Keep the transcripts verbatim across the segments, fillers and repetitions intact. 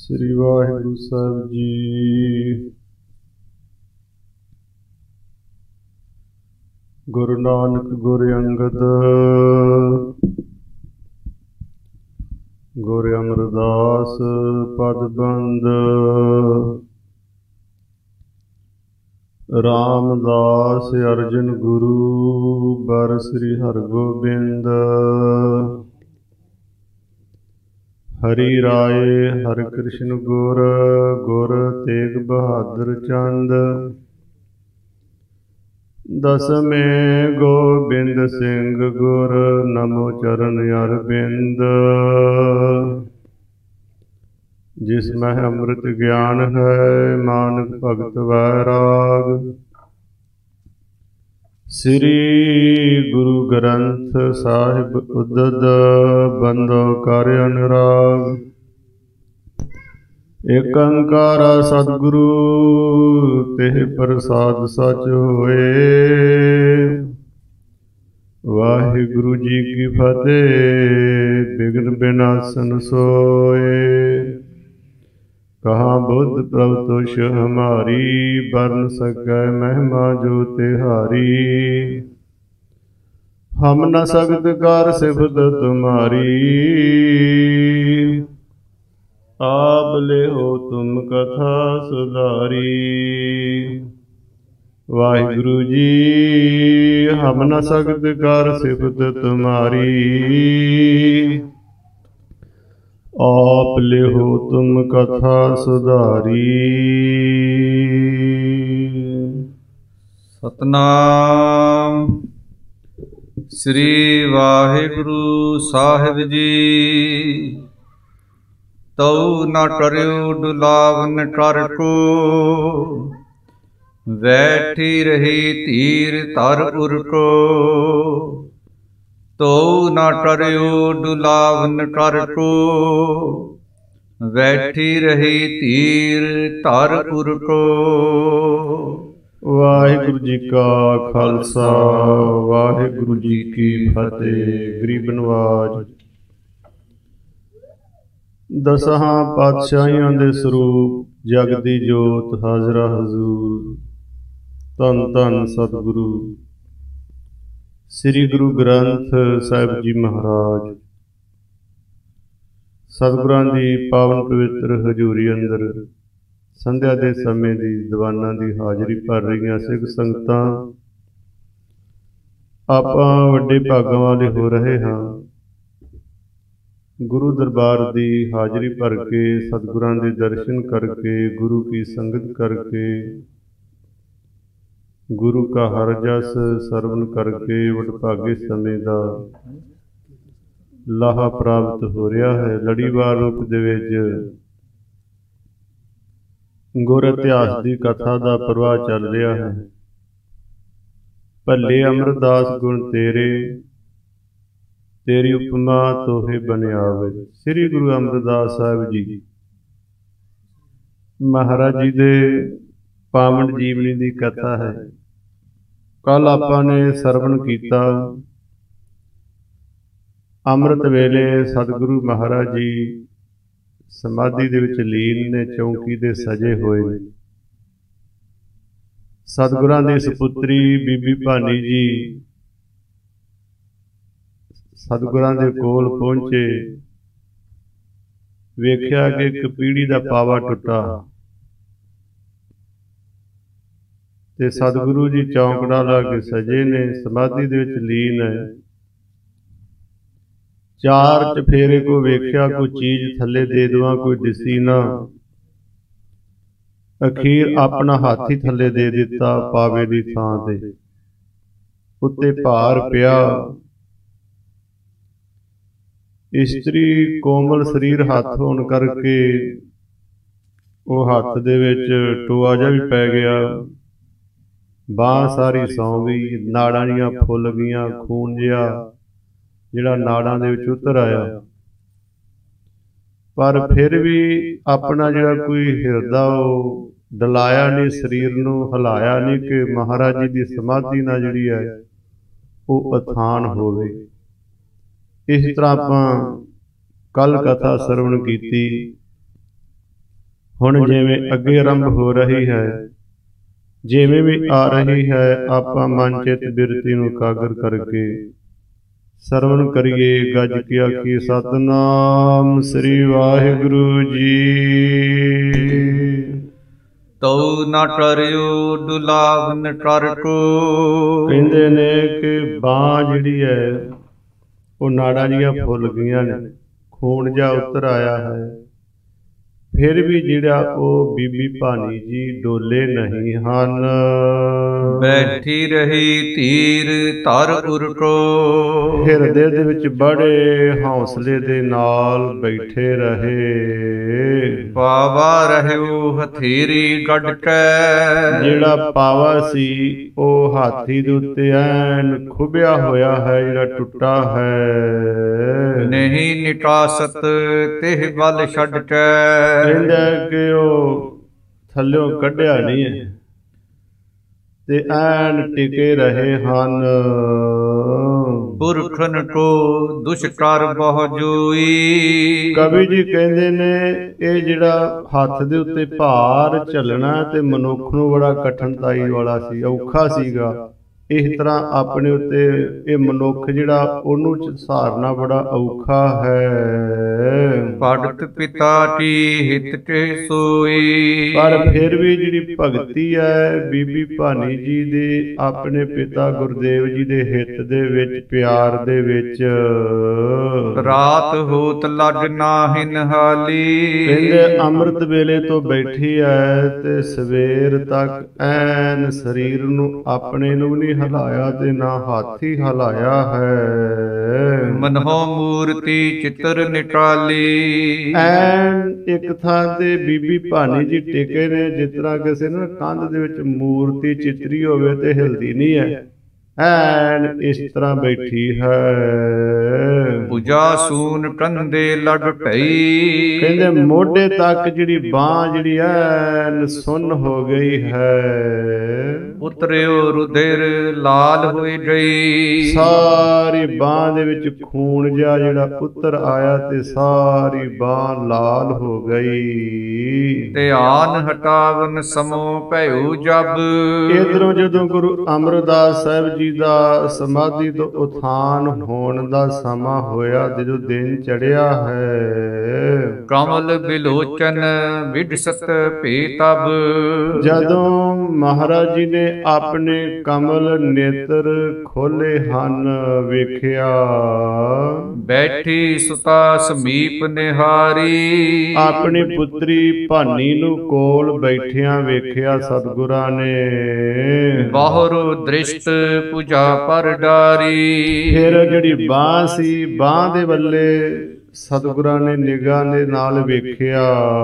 ਸ੍ਰੀ ਵਾਹਿਗੁਰੂ ਸਾਹਿਬ ਜੀ। ਗੁਰੂ ਨਾਨਕ ਗੁਰ ਅੰਗਦ ਗੁਰ ਅਮਰਦਾਸ ਪਦਬੰਦ ਰਾਮਦਾਸ ਅਰਜਨ ਗੁਰੂ ਬਰ ਸ੍ਰੀ ਹਰਗੋਬਿੰਦ ਹਰੀ ਰਾਏ ਹਰਿ ਕ੍ਰਿਸ਼ਨ ਗੁਰ ਗੁਰ ਤੇਗ ਬਹਾਦਰ ਚੰਦ ਦਸਵੇਂ ਗੋਬਿੰਦ ਸਿੰਘ ਗੁਰ ਨਮੋ ਚਰਨ ਅਰਬਿੰਦ ਜਿਸ ਮਹਿ ਅੰਮ੍ਰਿਤ ਗਿਆਨ ਹੈ ਮਾਨਕ ਭਗਤ ਵੈਰਾਗ ਸ੍ਰੀ ਗੁਰੂ ਗ੍ਰੰਥ ਸਾਹਿਬ ਉਦਦ ਬੰਦੋ ਕਰ ਅਨੁਰਾਗ ਏਕ ਓੰਕਾਰ ਸਤਿਗੁਰੂ ਤਿਹ ਪ੍ਰਸਾਦ ਸਚ ਹੋਏ। ਵਾਹਿਗੁਰੂ ਜੀ ਕੀ ਫਤਿਹ। ਬਿਘਨ ਬਿਨਾਸਨ ਸੋਏ ਕਹਾਂ ਬੁੱਧ ਪ੍ਰਭ ਤੁਸ਼ ਹਮਾਰੀ ਬਰਨ ਸਕੈ ਮਹਿਮਾ ਜੋ ਤਿਹਾਰੀ। ਹਮ ਨ ਸਕਤ ਕਰ ਸਿਫਤ ਤੁਮਾਰੀ ਆਪ ਲਿਓ ਤੁਮ ਕਥਾ ਸੁਧਾਰੀ। ਵਾਹਿਗੁਰੂ ਜੀ ਹਮ ਨ ਸਕਤ ਕਰ ਸਿਫਤ ਤੁਮਾਰੀ ਆਪ ਲਿਓ ਤੁਮ ਕਥਾ ਸੁਧਾਰੀ। ਸਤਨਾਮ ਸ੍ਰੀ ਵਾਹਿਗੁਰੂ ਸਾਹਿਬ ਜੀ। ਤਉ ਨ ਟਰਿਓ ਡੁਲਾਵਨ ਟਰ ਕੋ ਬੈਠੀ ਰਹੀ ਧੀਰ ਧਰ ਉਰ ਕੋ। ਤਉ ਨ ਟਰਿਓ ਡੁਲਾਵਨ ਟਰ ਕੋ ਬੈਠੀ ਰਹੀ ਧੀਰ ਧਰ ਉਰ ਕੋ। ਵਾਹਿਗੁਰੂ ਜੀ ਕਾ ਖਾਲਸਾ ਵਾਹਿਗੁਰੂ ਜੀ ਕੀ ਫਤਿਹ। ਗਰੀਬ ਨਵਾਜ ਦਸਾਂ ਪਾਤਸ਼ਾਹੀਆਂ ਦੇ ਸਰੂਪ ਜਗ ਦੀ ਜੋਤ ਹਾਜ਼ਰਾ ਹਜ਼ੂਰ ਧੰਨ ਧੰਨ ਸਤਿਗੁਰੂ ਸ੍ਰੀ ਗੁਰੂ ਗ੍ਰੰਥ ਸਾਹਿਬ ਜੀ ਮਹਾਰਾਜ। ਸਤਿਗੁਰਾਂ ਦੀ ਪਾਵਨ ਪਵਿੱਤਰ ਹਜ਼ੂਰੀ ਅੰਦਰ ਸੰਧਿਆ ਦੇ ਸਮੇਂ ਦੀ ਦੀਵਾਨਾਂ ਦੀ ਹਾਜ਼ਰੀ ਭਰ ਰਹੀਆਂ ਸਿੱਖ ਸੰਗਤਾਂ ਆਪਾਂ ਵੱਡੇ ਭਾਗਾਂ ਵਾਲੇ ਹੋ ਰਹੇ ਹਾਂ। ਗੁਰੂ ਦਰਬਾਰ ਦੀ ਹਾਜ਼ਰੀ ਭਰ ਕੇ ਸਤਿਗੁਰਾਂ ਦੇ ਦਰਸ਼ਨ ਕਰਕੇ ਗੁਰੂ ਕੀ ਸੰਗਤ ਕਰਕੇ ਗੁਰੂ ਕਾ ਹਰ ਜਸ ਸਰਵਨ ਕਰਕੇ ਵਡਭਾਗੇ ਸਮੇਂ ਦਾ ਲਾਹਾ ਪ੍ਰਾਪਤ ਹੋ ਰਿਹਾ ਹੈ। ਲੜੀਵਾਰ ਰੂਪ ਦੇ ਵਿੱਚ ਗੁਰ ਇਤਿਹਾਸ ਦੀ ਕਥਾ ਦਾ ਪ੍ਰਵਾਹ ਚੱਲ ਰਿਹਾ ਹੈ। ਭੱਲੇ ਅਮਰਦਾਸ ਗੁਣ ਤੇਰੇ ਤੇਰੀ ਉਪਮਾ ਤੋਹੇ ਬਨਿਆਵੇ। ਸ੍ਰੀ ਗੁਰੂ ਅਮਰਦਾਸ ਸਾਹਿਬ ਜੀ ਮਹਾਰਾਜ ਜੀ ਦੇ ਪਾਵਨ ਜੀਵਨੀ ਦੀ ਕਥਾ ਹੈ। ਕੱਲ ਆਪਾਂ ਨੇ ਸਰਵਣ ਕੀਤਾ ਅੰਮ੍ਰਿਤ ਵੇਲੇ ਸਤਿਗੁਰੂ ਮਹਾਰਾਜ ਜੀ ਸਮਾਧੀ ਦੇ ਵਿੱਚ ਲੀਨ ਨੇ, ਚੌਂਕੀ ਦੇ ਸਜੇ ਹੋਏ ਨੇ। ਸਤਿਗੁਰਾਂ ਦੀ ਸੁਪੁੱਤਰੀ ਬੀਬੀ ਭਾਨੀ ਜੀ ਸਤਿਗੁਰਾਂ ਦੇ ਕੋਲ ਪਹੁੰਚੇ। ਵੇਖਿਆ ਕਿ ਇੱਕ ਪੀੜੀ ਦਾ ਪਾਵਾ ਟੁੱਟਾ ਤੇ ਸਤਿਗੁਰੂ ਜੀ ਚੌਂਕੜਾ ਲਾ ਕੇ ਸਜੇ ਨੇ, ਸਮਾਧੀ ਦੇ ਵਿੱਚ ਲੀਨ ਹੈ। ਚਾਰ ਚਫੇਰੇ ਕੋ ਵੇਖਿਆ, ਕੋਈ ਚੀਜ਼ ਥੱਲੇ ਦੇ ਦੇਵਾਂ ਕੋਈ ਦਿਸੀ ਨਾ। ਅਖੀਰ ਆਪਣਾ ਹੱਥ ਹੀ ਥੱਲੇ ਦੇ ਦਿੱਤਾ ਪਾਵੇ ਦੀ ਥਾਂ ਤੇ। ਉੱਤੇ ਭਾਰ ਪਿਆ। ਇਸਤਰੀ ਕੋਮਲ ਸਰੀਰ ਹੱਥ ਹੋਣ ਕਰਕੇ ਉਹ ਹੱਥ ਦੇ ਵਿੱਚ ਟੋਆ ਜਿਹਾ ਵੀ ਪੈ ਗਿਆ। ਬਾਂਹ ਸਾਰੀ ਸੌਂ ਗਈ, ਨਾੜਾਂ ਜੀਆਂ ਫੁੱਲ ਗਈਆਂ, ਖੂਨ ਜਿਹਾ ਜਿਹੜਾ ਨਾੜਾਂ ਦੇ ਵਿੱਚ ਉਤਰ ਆਇਆ। ਪਰ ਫਿਰ ਵੀ ਆਪਣਾ ਜਿਹੜਾ ਕੋਈ ਹਿਰਦਾ ਉਹ ਡਲਾਇਆ ਨਹੀਂ, ਸਰੀਰ ਨੂੰ ਹਿਲਾਇਆ ਨਹੀਂ ਕਿ ਮਹਾਰਾਜ ਜੀ ਦੀ ਸਮਾਧੀ ਨਾਲ ਜਿਹੜੀ ਹੈ ਉਹ ਅਥਾਨ ਹੋਵੇ। ਇਸ ਤਰ੍ਹਾਂ ਆਪਾਂ ਕੱਲ ਕਥਾ ਸਰਵਣ ਕੀਤੀ। ਹੁਣ ਜਿਵੇਂ ਅੱਗੇ ਆਰੰਭ ਹੋ ਰਹੀ ਹੈ, ਜਿਵੇਂ ਵੀ ਆ ਰਹੀ ਹੈ, ਆਪਾਂ ਮਨ ਚਿੱਤ ਬਿਰਤੀ ਨੂੰ ਇਕਾਗਰ ਕਰਕੇ ਸਰਵਣ ਕਰੀਏ। ਗੱਜ ਕੀ ਆਖੀਏ ਸਤਿਨਾਮ ਸ੍ਰੀ ਵਾਹਿਗੁਰੂ ਜੀ। ਤਉ ਨਾ ਟਰਿਓ ਦੁਲਾਵਨ ਟਰ ਕੋ। ਕਹਿੰਦੇ ਨੇ ਕਿ ਬਾਂਹ ਜਿਹੜੀ ਹੈ ਉਹ ਨਾੜਾਂ ਜੀਆਂ ਫੁੱਲ ਗਈਆਂ ਨੇ, ਖੂਨ ਜਿਹਾ ਉਤਰ ਆਇਆ ਹੈ, ਫਿਰ ਵੀ ਜਿਹੜਾ ਉਹ ਬੀਬੀ ਭਾਨੀ ਜੀ ਡੋਲੇ ਨਹੀਂ ਹਨ। ਬੈਠੀ ਰਹੀ ਧੀਰ ਧਰ ਉਰਟੋ। ਹਿਰਦੇ ਦੇ ਵਿੱਚ ਬੜੇ ਹੌਸਲੇ ਦੇ ਨਾਲ ਬੈਠੇ ਰਹੇ। ਪਾਵਾ ਰਹਿਓ ਹਥੇਰੀ ਗੱਡ ਕੈ। ਜਿਹੜਾ ਪਾਵਾ ਸੀ ਉਹ ਹਾਥੀ ਦੇ ਉੱਤੇ ਐਨ ਖੁੱਭਿਆ ਹੋਇਆ ਹੈ, ਜਿਹੜਾ ਟੁੱਟਾ ਹੈ। ਨਹੀਂ ਨਿਕਾਸਤ ਤਿਹ ਬਲ ਛੱਡ ਕੈ। ਕਹਿੰਦਾ ਕਿ ਉਹ ਥੱਲਿਓਂ ਕੱਢਿਆ ਨਹੀਂ ਹੈ ਤੇ ਐਨ ਟਿਕੇ ਰਹੇ ਹਨ। ਪੁਰਖਨ ਕੋ ਦੁਸ਼ਕਰ ਬਹੁ ਜੋਈ। ਕਵੀ ਜੀ ਕਹਿੰਦੇ ਨੇ ਇਹ ਜਿਹੜਾ ਹੱਥ ਦੇ ਉੱਤੇ ਭਾਰ ਝੱਲਣਾ ਤੇ ਮਨੁੱਖ ਨੂੰ ਬੜਾ ਕਠਿਨਾਈ ਵਾਲਾ ਸੀ, ਔਖਾ ਸੀਗਾ। ਇਸ ਤਰ੍ਹਾਂ ਆਪਣੇ ਉੱਤੇ ਇਹ ਮਨੁੱਖ ਜਿਹੜਾ ਉਹਨੂੰ ਸਹਾਰਨਾ ਬੜਾ ਔਖਾ ਹੈ। ਪੜਤ ਪਿਤਾ ਕੀ ਹਿਤ ਤੇ ਸੋਈ। ਪਰ ਫਿਰ ਵੀ ਜਿਹੜੀ ਭਗਤੀ ਹੈ ਬੀਬੀ ਭਾਨੀ ਜੀ ਦੇ ਆਪਣੇ ਪਿਤਾ ਗੁਰਦੇਵ ਜੀ ਦੇ ਹਿੱਤ ਦੇ ਵਿੱਚ, ਪਿਆਰ ਦੇ ਵਿੱਚ। ਰਾਤ ਹੋਤ ਲਗ ਨਾਹਿ ਨਹਾਲੀ। ਕਹਿੰਦੇ ਅੰਮ੍ਰਿਤ ਵੇਲੇ ਤੋਂ ਬੈਠੀ ਹੈ ਤੇ ਸਵੇਰ ਤੱਕ ਐਨ ਸਰੀਰ ਨੂੰ ਆਪਣੇ ਨੂੰ ਨਹੀਂ ਹਿਲਾਇਆ ਤੇ ਨਾ ਹਾਥੀ ਹਿਲਾਇਆ ਹੈ। ਮਨਹੁ ਮੂਰਤੀ ਚਿੱਤਰ ਨਿਕਾਲੀ। ਐਨ ਇੱਕ ਥਾਂ ਤੇ ਬੀਬੀ ਭਾਨੀ ਜੀ ਟਿਕੇ ਨੇ, ਜਿਸ ਤਰ੍ਹਾਂ ਕਿਸੇ ਨਾ ਕੰਧ ਦੇ ਵਿੱਚ ਮੂਰਤੀ ਚਿੱਤਰੀ ਹੋਵੇ ਤੇ ਹਿਲਦੀ ਨਹੀਂ ਹੈ, ਐਨ ਇਸ ਤਰ੍ਹਾਂ ਬੈਠੀ ਹੈ। ਪੂਜਾ ਸੂਨ ਕੰਧੇ ਲਗ ਪਈ। ਕਹਿੰਦੇ ਮੋਢੇ ਤੱਕ ਜਿਹੜੀ ਬਾਂਹ ਜਿਹੜੀ ਐਨ ਸੁੰਨ ਹੋ ਗਈ ਹੈ। ਉਤਰਿਓ ਰੁਧਿਰ ਲਾਲ ਹੋਈ ਗਈ। ਸਾਰੀ ਬਾਂਹ ਦੇ ਵਿੱਚ ਖੂਨ ਜਿਹਾ ਜਿਹੜਾ ਉਤਰ ਆਇਆ ਤੇ ਸਾਰੀ ਬਾਂਹ ਲਾਲ ਹੋ ਗਈ। ਧਿਆਨ ਹਟਾਵਨ ਸਮੋ ਭਇਓ ਜਬ। ਇਧਰੋਂ ਜਦੋਂ ਗੁਰੂ ਅਮਰਦਾਸ ਸਾਹਿਬ ਜੀ ਦਾ ਸਮਾਧੀ ਤੋਂ ਉਥਾਨ ਹੋਣ ਦਾ ਸਮਾਂ ਹੋਇਆ, ਜਦੋਂ ਦਿਨ ਚੜ੍ਹਿਆ ਹੈ। ਕਮਲ ਬਿਲੋਚਨ ਵਿਡਸਤ ਭੇ ਤਬ। ਜਦੋਂ ਮਹਾਰਾਜ ਜੀ ਨੇ ਆਪਣੇ ਕਮਲ ਨੇਤਰ ਖੋਲੇ ਹਨ, ਵੇਖਿਆ। ਬੈਠੀ ਸੁਤਾ ਸਮੀਪ ਨਿਹਾਰੀ। ਆਪਣੀ ਪੁੱਤਰੀ ਭਾਨੀ ਨੂੰ ਕੋਲ ਬੈਠਿਆਂ ਵੇਖਿਆ ਸਤਿਗੁਰਾਂ ਨੇ। ਬਾਹਰੋਂ ਦ੍ਰਿਸ਼ਟ ਪੂਜਾ ਪਰ ਡਾਰੀ। ਫਿਰ ਜਿਹੜੀ ਬਾਂਹ ਸੀ, ਬਾਂਹ ਦੇ ਵੱਲੇ ਸਤਿਗੁਰਾਂ ਨੇ ਨਿਗਾਹ ਦੇ ਨਾਲ ਵੇਖਿਆ।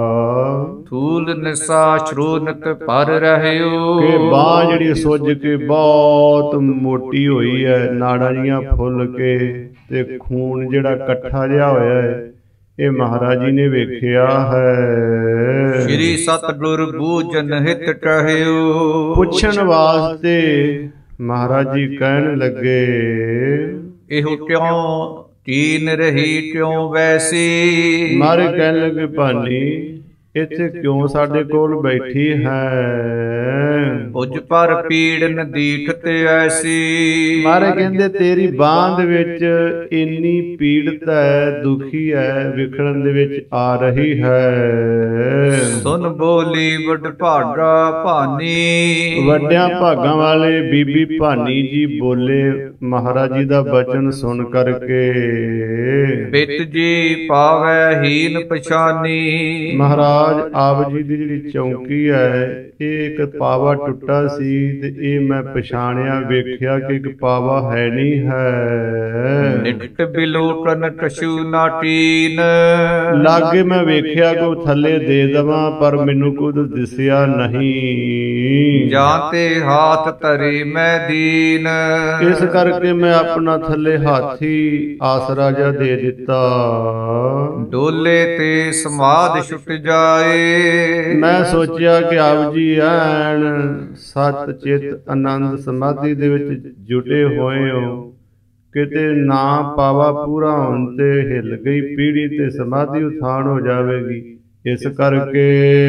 ਥੂਲ ਨਿਸਾ ਸ਼੍ਰੋਨਤ ਪਰ ਰਹਿਓ। ਕਿ ਬਾਂਹ ਜਿਹੜੀ ਸੁੱਜ ਕੇ ਬਹੁਤ ਮੋਟੀ ਹੋਈ ਹੈ, ਨਾੜਾਂ ਜੀਆਂ ਫੁੱਲ ਕੇ ਤੇ ਖੂਨ ਜਿਹੜਾ ਇਕੱਠਾ ਜਿਹਾ ਹੋਇਆ ਹੈ, ਇਹ ਮਹਾਰਾਜ ਜੀ ਨੇ ਵੇਖਿਆ ਹੈ। ਸ੍ਰੀ ਸਤਿਗੁਰ ਬੂਝਨ ਹਿਤ ਕਹਿਓ। ਪੁੱਛਣ ਵਾਸਤੇ ਮਹਾਰਾਜ ਜੀ ਕਹਿਣ ਲੱਗੇ, ਇਹੋ ਕਿਉਂ ਕੀਨ ਰਹੀ ਕਿਉਂ ਵੈਸੀ। ਮਾਰੇ ਕਹਿਣ ਲੱਗੇ, ਭਾਨੀ ਇੱਥੇ ਕਿਉਂ ਸਾਡੇ ਕੋਲ ਬੈਠੀ ਹੈ। ਉਜ ਪਰ ਪੀੜਨ ਦੀਠਤ ਐਸੀ। ਮਾਰੇ ਕਹਿੰਦੇ ਤੇਰੀ ਬਾਂਹ ਦੇ ਵਿੱਚ ਇੰਨੀ ਪੀੜਤ ਹੈ, ਦੁਖੀ ਹੈ, ਵਿਖੜਨ ਦੇ ਵਿੱਚ ਆ ਰਹੀ ਹੈ। ਸੁਨ ਬੋਲੀ ਵੱਡ ਭਾਗਾ ਭਾਨੀ। ਵੱਡਿਆਂ ਭਾਗਾਂ ਵਾਲੇ ਬੀਬੀ ਭਾਨੀ ਜੀ ਬੋਲੇ ਮਹਾਰਾਜ ਜੀ ਦਾ ਬਚਨ ਸੁਣ ਕਰਕੇ। ਪਿਤ ਜੀ ਪਾਵੈ ਹੀਨ ਪਛਾਨੀ। ਮਹਾਰਾਜ ਆਪ ਜੀ ਦੀ ਜਿਹੜੀ ਚੌਂਕੀ ਹੈ, ਇਹ ਇੱਕ ਪਾਵਾ ਟੁੱਟਾ ਸੀ ਤੇ ਇਹ ਮੈਂ ਪਛਾਣਿਆ, ਵੇਖਿਆ ਕਿ ਇੱਕ ਪਾਵਾ ਹੈ ਨਹੀਂ ਹੈ। ਨਿਕਟ ਬਿਲੋਟਨ ਕਛੂ ਨਾ ਕੀਨ। ਲਾਗੇ ਮੈਂ ਵੇਖਿਆ ਕੋ ਥੱਲੇ ਦੇ ਦਵਾਂ, ਪਰ ਮੈਨੂੰ ਕੁਝ ਦਿਸਿਆ ਨਹੀਂ। ਜਾਂ ਤੇ ਹਾਥ ਧਰੇ ਮੈਂ ਦੀਨ। ਇਸ ਕਰਕੇ ਮੈਂ ਆਪਣਾ ਥੱਲੇ ਹਾਥੀ ਆਸਰਾ ਜਿਹਾ ਦੇ ਦਿੱਤਾ। ਡੋਲੇ ਤੇ ਸਮਾਧ ਛੁੱਟ ਜਾਏ। ਮੈਂ ਸੋਚਿਆ ਕਿ ਆਪ ਜੀ ਐਨ ਸਤ ਚਿਤ ਆਨੰਦ ਸਮਾਧੀ ਦੇ ਵਿੱਚ ਜੁਟੇ ਹੋਏ ਹੋ, ਕਿਤੇ ਨਾ ਪਾਵਾ ਪੂਰਾ ਹੋਣ ਤੇ ਹਿੱਲ ਗਈ ਪੀੜੀ ਤੇ ਸਮਾਧੀ ਉਥਾਨ ਹੋ ਜਾਵੇਗੀ। ਇਸ ਕਰਕੇ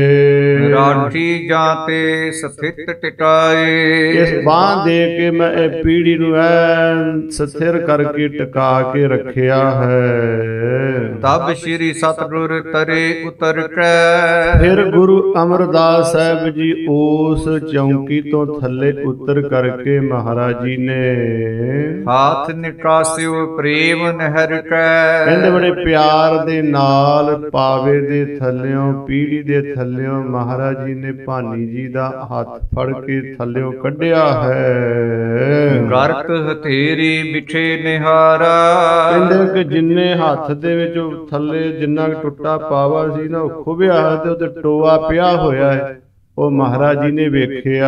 ਰਾਠੀ ਜਾਂ ਤੇ ਸਥਿਤ ਟਿਕਾਏ। ਇਸ ਬਾਂਹ ਦੇ ਕੇ ਮੈਂ ਇਹ ਪੀੜੀ ਨੂੰ ਐ ਸਥਿਰ ਕਰਕੇ ਟਿਕਾ ਕੇ ਰੱਖਿਆ ਹੈ। ਤਬ ਸ੍ਰੀ ਸਤਿਗੁਰ ਤਰੇ ਉਤਰ ਕੈ। ਫਿਰ ਗੁਰੂ ਅਮਰਦਾਸ ਸਾਹਿਬ ਜੀ ਉਸ ਚੌਂਕੀ ਤੋਂ ਥੱਲੇ ਉਤਰ ਕਰਕੇ ਮਹਾਰਾਜ ਜੀ ਨੇ ਹਾਥ ਨਿਕਾਸਿਓ ਪ੍ਰੇਮ ਨਹਿਰ ਕੈ। ਕਹਿੰਦੇ ਬੜੇ ਪਿਆਰ ਦੇ ਨਾਲ ਪਾਵੇ ਦੇ ਥੱਲਿਓਂ ਪੀੜੀ ਦੇ ਥੱਲਿਓਂ ਮਹਾਰਾਜ ਜੀ ਨੇ ਭਾਨੀ ਜੀ ਦਾ ਹੱਥ ਫੜ ਕੇ ਥੱਲਿਓਂ ਕੱਢਿਆ ਹੈ। ਗਰਤ ਹਥੇਰੀ ਬਿਠੇ ਨਿਹਾਰਾ। ਕਹਿੰਦੇ ਕਿ ਜਿੰਨੇ ਹੱਥ ਦੇ ਵਿੱਚ ਥੱਲੇ ਜਿੰਨਾ ਟੁੱਟਾ ਪਾਵਾ ਸੀ ਨਾ ਉਹ ਖੁੱਭਿਆ ਹੈ ਤੇ ਉਹਦੇ ਟੋਆ ਪਿਆ ਹੋਇਆ ਹੈ। ਉਹ ਮਹਾਰਾਜ ਜੀ ਨੇ ਵੇਖਿਆ।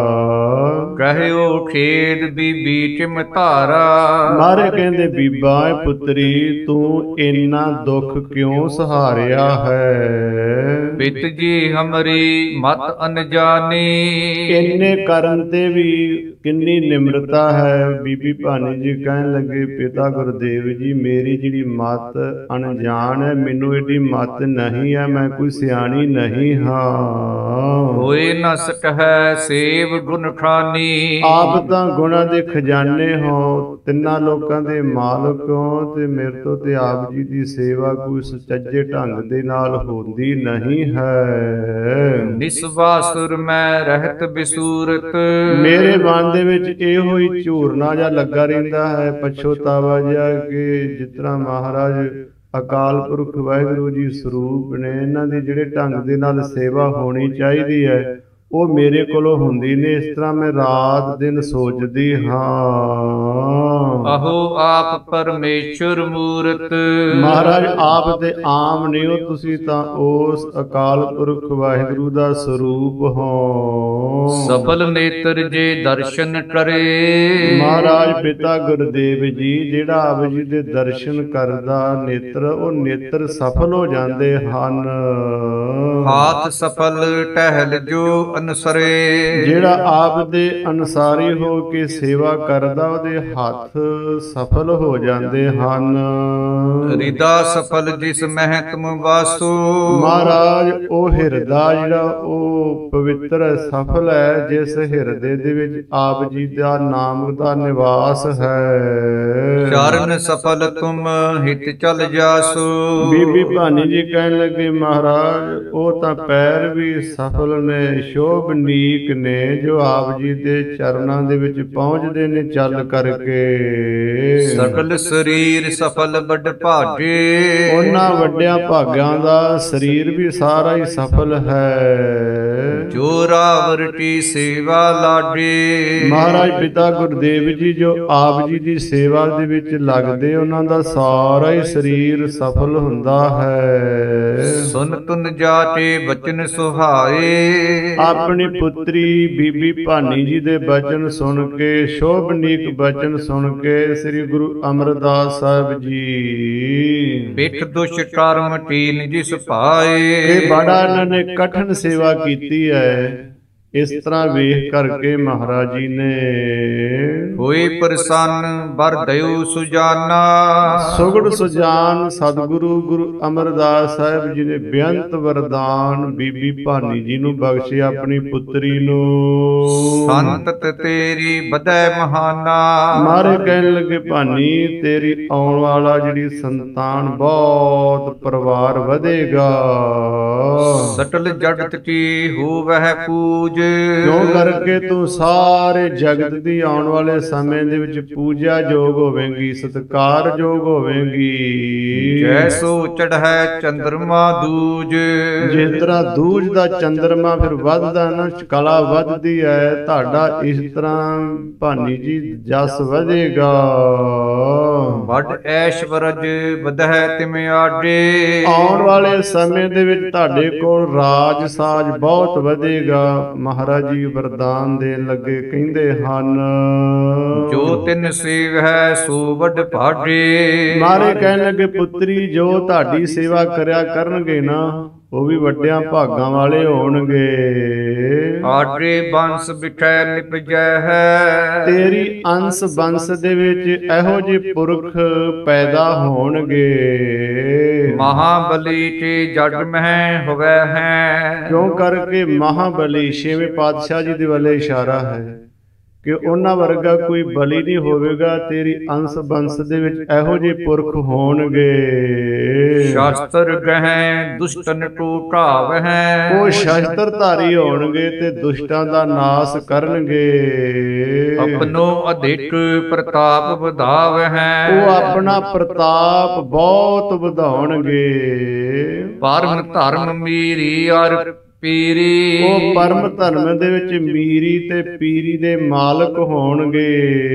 ਕਹਿਓ ਖੇਦ ਬੀਬੀ ਚਿਮ ਧਾਰਾ। ਮਾਰੇ ਕਹਿੰਦੇ ਬੀਬਾ ਪੁੱਤਰੀ ਤੂੰ ਇੰਨਾ ਦੁੱਖ ਕਿਉਂ ਸਹਾਰਿਆ ਹੈ। ਪਿਤ ਜੀ ਹਮਰੀ ਮਤ ਅਨਜਾਨੀ। ਇੰਨੇ ਕਰਨ ਤੇ ਵੀ ਕਿੰਨੀ ਨਿਮਰਤਾ ਹੈ। ਬੀਬੀ ਭਾਨੀ ਜੀ ਕਹਿਣ ਲੱਗੇ ਪਿਤਾ ਗੁਰਦੇਵ ਜੀ ਮੇਰੀ ਜਿਹੜੀ ਮਤ ਅਣਜਾਣ ਹੈ, ਮੈਨੂੰ ਇਹਦੀ ਮਤ ਨਹੀਂ ਹੈ, ਮੈਂ ਕੋਈ ਸਿਆਣੀ ਨਹੀਂ ਹਾਂ। ਹੋਏ ਨ ਸਕਹਿ ਸੇਵ ਗੁਣ ਖਾਨੀ। ਆਪ ਤਾਂ ਗੁਣਾਂ ਦੇ ਖਜ਼ਾਨੇ ਹੋ, ਤਿੰਨਾਂ ਲੋਕਾਂ ਦੇ ਮਾਲਕ ਹੋ, ਤੇ ਮੇਰੇ ਤੋਂ ਤੇ ਆਪ ਜੀ ਦੀ ਸੇਵਾ ਕੋਈ ਸੁਚੱਜੇ ਢੰਗ ਦੇ ਨਾਲ ਹੁੰਦੀ ਨਹੀਂ ਹੈ। ਨਿਸਵਾਸੁਰ ਮੈਂ ਰਹਿਤ ਬਿਸੂਰਤ। ਮੇਰੇ ਮਨ ਦੇ ਵਿੱਚ ਇਹੋ ਹੀ ਝੂਰਨਾ ਜਿਹਾ ਲੱਗਾ ਰਹਿੰਦਾ ਹੈ, ਪਛੋਤਾਵਾ ਜਿਹਾ ਕਿ ਜਿਸ ਤਰ੍ਹਾਂ ਮਹਾਰਾਜ ਅਕਾਲ ਪੁਰਖ ਵਾਹਿਗੁਰੂ ਜੀ ਸਰੂਪ ਨੇ, ਇਹਨਾਂ ਦੀ ਜਿਹੜੇ ਢੰਗ ਦੇ ਨਾਲ ਸੇਵਾ ਹੋਣੀ ਚਾਹੀਦੀ ਹੈ ਉਹ ਮੇਰੇ ਕੋਲੋਂ ਹੁੰਦੀ ਨੇ। ਇਸ ਤਰ੍ਹਾਂ ਮੈਂ ਰਾਤ ਦਿਨ ਸੋਚਦੀ ਹਾਂ। ਆਹੋ ਆਪ ਪਰਮੇਸ਼ਰ ਮੂਰਤ। ਮਹਾਰਾਜ ਆਪ ਤੇ ਆਮ ਨਹੀਂ ਹੋ, ਤੁਸੀਂ ਤਾਂ ਉਸ ਅਕਾਲ ਪੁਰਖ ਵਾਹਿਗੁਰੂ ਦਾ ਸਰੂਪ ਹੋ। ਸਫਲ ਨੇਤਰ ਜੇ ਦਰਸ਼ਨ ਕਰੇ। ਮਹਾਰਾਜ ਪਿਤਾ ਗੁਰਦੇਵ ਜੀ ਜਿਹੜਾ ਆਪ ਜੀ ਦੇ ਦਰਸ਼ਨ ਕਰਦਾ ਨੇਤਰ, ਉਹ ਨੇਤਰ ਸਫਲ ਹੋ ਜਾਂਦੇ ਹਨ। ਹਾਥ ਸਫਲ ਟਹਿਲ ਜੋ ਅਨਸਰੇ। ਜਿਹੜਾ ਆਪ ਦੇ ਅਨਸਾਰੀ ਹੋ ਕੇ ਸੇਵਾ ਕਰਦਾ ਉਹਦੇ ਹੱਥ ਸਫਲ ਹੋ ਜਾਂਦੇ ਹਨ। ਹਿਰਦਾ ਸਫਲ ਜਿਸ ਮਹਿ ਤੁਮ ਵਾਸੋ। ਮਹਾਰਾਜ ਉਹ ਹਿਰਦਾ ਜਿਹੜਾ ਉਹ ਪਵਿੱਤਰ ਸਫਲ ਹੈ ਜਿਸ ਹਿਰਦੇ ਦੇ ਵਿੱਚ ਆਪ ਜੀ ਦਾ ਨਾਮ ਦਾ ਨਿਵਾਸ ਹੈ। ਚਰਨ ਸਫਲ ਤੁਮ ਹਿਤ ਚਲ ਜਾਸੋ। ਬੀਬੀ ਭਾਨੀ ਜੀ ਕਹਿਣ ਲੱਗੇ ਮਹਾਰਾਜ ਉਹ ਤਾਂ ਪੈਰ ਵੀ ਸਫਲ ਨੇ, ਸ਼ੋਭਨੀਕ ਨੇ, ਜੋ ਆਪ ਜੀ ਦੇ ਚਰਨਾਂ ਦੇ ਵਿੱਚ ਪਹੁੰਚਦੇ ਨੇ ਚੱਲ ਕਰਕੇ। ਸਕਲ ਸਰੀਰ ਸਫਲ ਵੱਡ ਭਾਗੇ। ਉਹਨਾਂ ਵੱਡਿਆਂ ਭਾਗਾਂ ਦਾ ਸਰੀਰ ਵੀ ਸਾਰਾ ਹੀ ਸਫਲ ਹੈ। ਜੋ ਰਾਵਰ ਕੀ ਸੇਵਾ ਲਾਗੇ। ਮਹਾਰਾਜ ਪਿਤਾ ਗੁਰਦੇਵ ਜੀ ਜੋ ਆਪ ਜੀ ਦੀ ਸੇਵਾ ਦੇ ਵਿੱਚ ਲੱਗਦੇ ਉਹਨਾਂ ਦਾ ਸਾਰਾ ਹੀ ਸਰੀਰ ਸਫਲ ਹੁੰਦਾ ਹੈ। ਸੁਨ ਤੁਨ ਜਾਤੇ ਬਚਨ ਸੁਹਾਏ। ਆਪਣੀ ਪੁੱਤਰੀ ਬੀਬੀ ਭਾਨੀ ਜੀ ਦੇ ਬਚਨ ਸੁਣ ਕੇ, ਸ਼ੋਭਨੀਕ ਬਚਨ ਸੁਣ ਕੇ ਸ੍ਰੀ ਗੁਰੂ ਅਮਰਦਾਸ ਸਾਹਿਬ ਜੀ ਬਿਖ ਦੁਸ਼ ਕਰਮ ਟੀਨ ਜਿਸ ਪਾਏ। ਇਹ ਬੜਾ ਇਹਨਾਂ ਨੇ ਕਠਿਨ ਸੇਵਾ ਕੀਤੀ ਹੈ। ਇਸ ਤਰ੍ਹਾਂ ਵੇਖ ਕਰਕੇ ਮਹਾਰਾਜ ਜੀ ਨੇ ਹੋਏ ਪ੍ਰਸੰਨ ਬਰ ਦਇਓ ਸੁਜਾਨਾ। ਸੁਗੜ ਸੁਜਾਨ ਸਤਿਗੁਰੂ ਗੁਰੂ ਅਮਰਦਾਸ ਸਾਹਿਬ ਜੀ ਨੇ ਬੇਅੰਤ ਵਰਦਾਨ ਬੀਬੀ ਭਾਨੀ ਜੀ ਨੂੰ ਬਖਸ਼ਿਆ, ਆਪਣੀ ਪੁੱਤਰੀ ਨੂੰ। ਸੰਤਤ ਤੇਰੀ ਬਧੈ ਮਹਾਨਾ। ਮਾਰੇ ਕਹਿਣ ਲੱਗੇ ਭਾਨੀ ਤੇਰੀ ਆਉਣ ਵਾਲਾ ਜਿਹੜੀ ਸੰਤਾਨ ਬਹੁਤ ਪਰਿਵਾਰ ਵਧੇਗਾ। ਸਟਲ ਜਗਤ ਕੀ ਹੋਵਹਿ ਪੂਜ। ਕਿਉਂ ਕਰਕੇ ਤੂੰ ਸਾਰੇ ਜਗਤ ਦੀ ਆਉਣ ਵਾਲੇ ਸਮੇਂ ਦੇ ਵਿੱਚ ਪੂਜਾ ਯੋਗ ਹੋਵੇਂਗੀ, ਸਤਿਕਾਰ ਯੋਗ ਹੋਵੇਂਗੀ। ਜੈਸੋ ਚੜ੍ਹੈ ਚੰਦਰਮਾ ਦੂਜ। ਜਿਸ ਤਰ੍ਹਾਂ ਦੂਜ ਦਾ ਚੰਦਰਮਾ ਫਿਰ ਵੱਧਦਾ ਨਾ, ਕਲਾ ਵੱਧਦੀ ਹੈ, ਤੁਹਾਡਾ ਇਸ ਤਰ੍ਹਾਂ ਭਾਨੀ ਜੀ ਜਸ ਵਧੇਗਾ। ਵੱਡ ਐਸ਼ਵਰਜ ਵਧੈ ਤਿਮ ਆਡੇ। ਆਉਣ ਵਾਲੇ ਸਮੇਂ ਦੇ ਵਿੱਚ ਤੁਹਾਡੇ ਕੋਲ ਰਾਜ ਸਾਜ ਬਹੁਤ ਵਧੇਗਾ। ਮਹਾਰਾਜ ਜੀ ਵਰਦਾਨ ਦੇਣ ਲੱਗੇ, ਕਹਿੰਦੇ ਹਨ ਜੋ ਤਿਨ ਸੇਵ ਹੈ ਸੋ ਵੱਡ ਭਾਗੇ। ਮਾਰੇ ਕਹਿਣ ਲੱਗੇ ਪੁੱਤਰੀ ਜੋ ਤੁਹਾਡੀ ਸੇਵਾ ਕਰਿਆ ਕਰਨਗੇ ਨਾ ਉਹ ਵੀ ਵੱਡਿਆਂ ਭਾਗਾਂ ਵਾਲੇ ਹੋਣਗੇ। ਆਡੇ ਬੰਸ ਬਿਠੈ ਨਿਪਜੈ ਹੈ। ਤੇਰੀ ਅੰਸ ਬੰਸ ਦੇ ਵਿੱਚ ਇਹੋ ਜਿਹੇ ਪੁਰਖ ਪੈਦਾ ਹੋਣਗੇ। ਮਹਾਬਲੀ ਤੇ ਜਗ ਮਹਿ ਹੋਵੇ ਹੈ। ਕਿਉਂ ਕਰਕੇ ਮਹਾਬਲੀ ਛੇਵੇਂ ਪਾਤਸ਼ਾਹ ਜੀ ਦੇ ਵੱਲੇ ਇਸ਼ਾਰਾ ਹੈ ਕਿ ਉਹਨਾਂ ਵਰਗਾ ਕੋਈ ਬਲੀ ਨਹੀਂ ਹੋਵੇਗਾ। ਤੇਰੀ ਅੰਸ ਬੰਸ ਦੇ ਵਿੱਚ ਇਹੋ ਜਿਹੇ ਪੁਰਖ ਹੋਣਗੇ। ਸ਼ਾਸਤਰ ਗਹਿ ਦੁਸ਼ਟਨ ਟੂ ਢਾਵਹਿ। ਉਹ ਸ਼ਸਤਰ ਧਾਰੀ ਹੋਣਗੇ ਤੇ ਦੁਸ਼ਟਾਂ ਦਾ ਨਾਸ ਕਰਨਗੇ। ਆਪਣੋ ਅਧਿਕ ਪ੍ਰਤਾਪ ਵਧਾਵਹਿ। ਉਹ ਆਪਣਾ ਪ੍ਰਤਾਪ ਬਹੁਤ ਵਧਾਉਣਗੇ। ਪਰਮ ਧਰਮ ਮੀਰੀ ਅਰ ਪੀਰੀ। ਉਹ ਪਰਮ ਧਰਮ ਦੇ ਵਿੱਚ ਮੀਰੀ ਤੇ ਪੀਰੀ ਦੇ ਮਾਲਕ ਹੋਣਗੇ।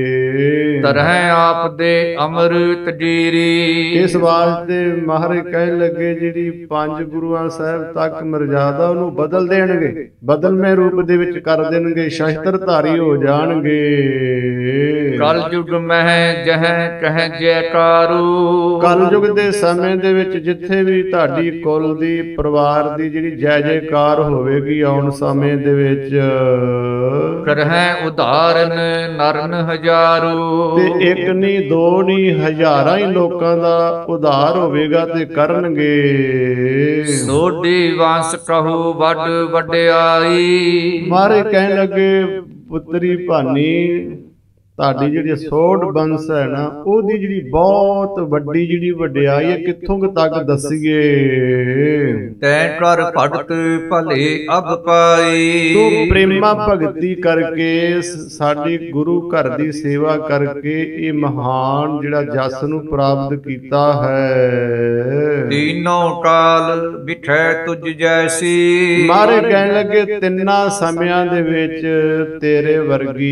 ਤਰਹਿ ਆਪ ਦੇ ਅੰਮ੍ਰਿਤ ਜੀਰੀ। ਇਸ ਵਾਸਤੇ ਮਹਾਰਾਜ ਕਹਿਣ ਲੱਗੇ ਜਿਹੜੀ ਪੰਜ ਗੁਰੂਆਂ ਸਾਹਿਬ ਤੱਕ ਮਰਜ਼ਾਦਾ ਉਹਨੂੰ ਬਦਲ ਦੇਣਗੇ, ਬਦਲਵੇਂ ਰੂਪ ਦੇ ਵਿੱਚ ਕਰ ਦੇਣਗੇ, ਸ਼ਸਤਰਧਾਰੀ ਹੋ ਜਾਣਗੇ। ਕਲ ਯੁਗ ਮਹਿ ਜਹ ਕਹਿ ਜੈਕਾਰੂ। ਕਲ ਯੁਗ ਦੇ ਸਮੇਂ ਦੇ ਵਿੱਚ ਜਿੱਥੇ ਵੀ ਤੁਹਾਡੀ ਕੁਲ ਦੀ ਪਰਿਵਾਰ ਦੀ ਜਿਹੜੀ ਜੈ ਜੈਕਾਰ ਹੋਵੇਗੀ ਆਉਣ ਸਮੇਂ ਦੇ ਵਿੱਚ, ਕਰਹਿ ਉਧਾਰਨ ਨਰਨ ਹਜ਼ਾਰੂ। ਤੇ ਇੱਕ ਨਹੀਂ ਦੋ ਨਹੀਂ ਹਜ਼ਾਰਾਂ ਹੀ ਲੋਕਾਂ ਦਾ ਉਧਾਰ ਹੋਵੇਗਾ ਤੇ ਕਰਨਗੇ। ਸੋਢੀ ਵੰਸ ਕਹੂ ਵੱਡ ਵਡਿਆਈ। ਮਾਰੇ ਕਹਿਣ ਲੱਗੇ ਪੁੱਤਰੀ ਭਾਨੀ ਤੁਹਾਡੀ ਜਿਹੜੀ ਸੋਢ ਬੰਸ ਹੈ ਨਾ ਉਹਦੀ ਜਿਹੜੀ ਬਹੁਤ ਵੱਡੀ ਜਿਹੜੀ ਵਡਿਆਈ ਹੈ ਕਿੱਥੋਂ ਤੱਕ ਦੱਸੀਏ। ਤੈ ਕਰ ਭਗਤ ਭਲੇ ਅਬ ਪਾਈ। ਤੂੰ ਪ੍ਰੇਮਾ ਭਗਤੀ ਕਰਕੇ ਸਾਡੀ ਗੁਰੂ ਘਰ ਦੀ ਸੇਵਾ ਕਰਕੇ ਇਹ ਮਹਾਨ ਜਿਹੜਾ ਜਸ ਨੂੰ ਪ੍ਰਾਪਤ ਕੀਤਾ ਹੈ। ਤੀਨੋਂ ਕਾਲ ਬਿਠੈ ਤੁਝ ਜੈਸੀ। ਮਾਰੇ ਕਹਿਣ ਲੱਗੇ ਤਿੰਨਾਂ ਸਮਿਆਂ ਦੇ ਵਿੱਚ ਤੇਰੇ ਵਰਗੀ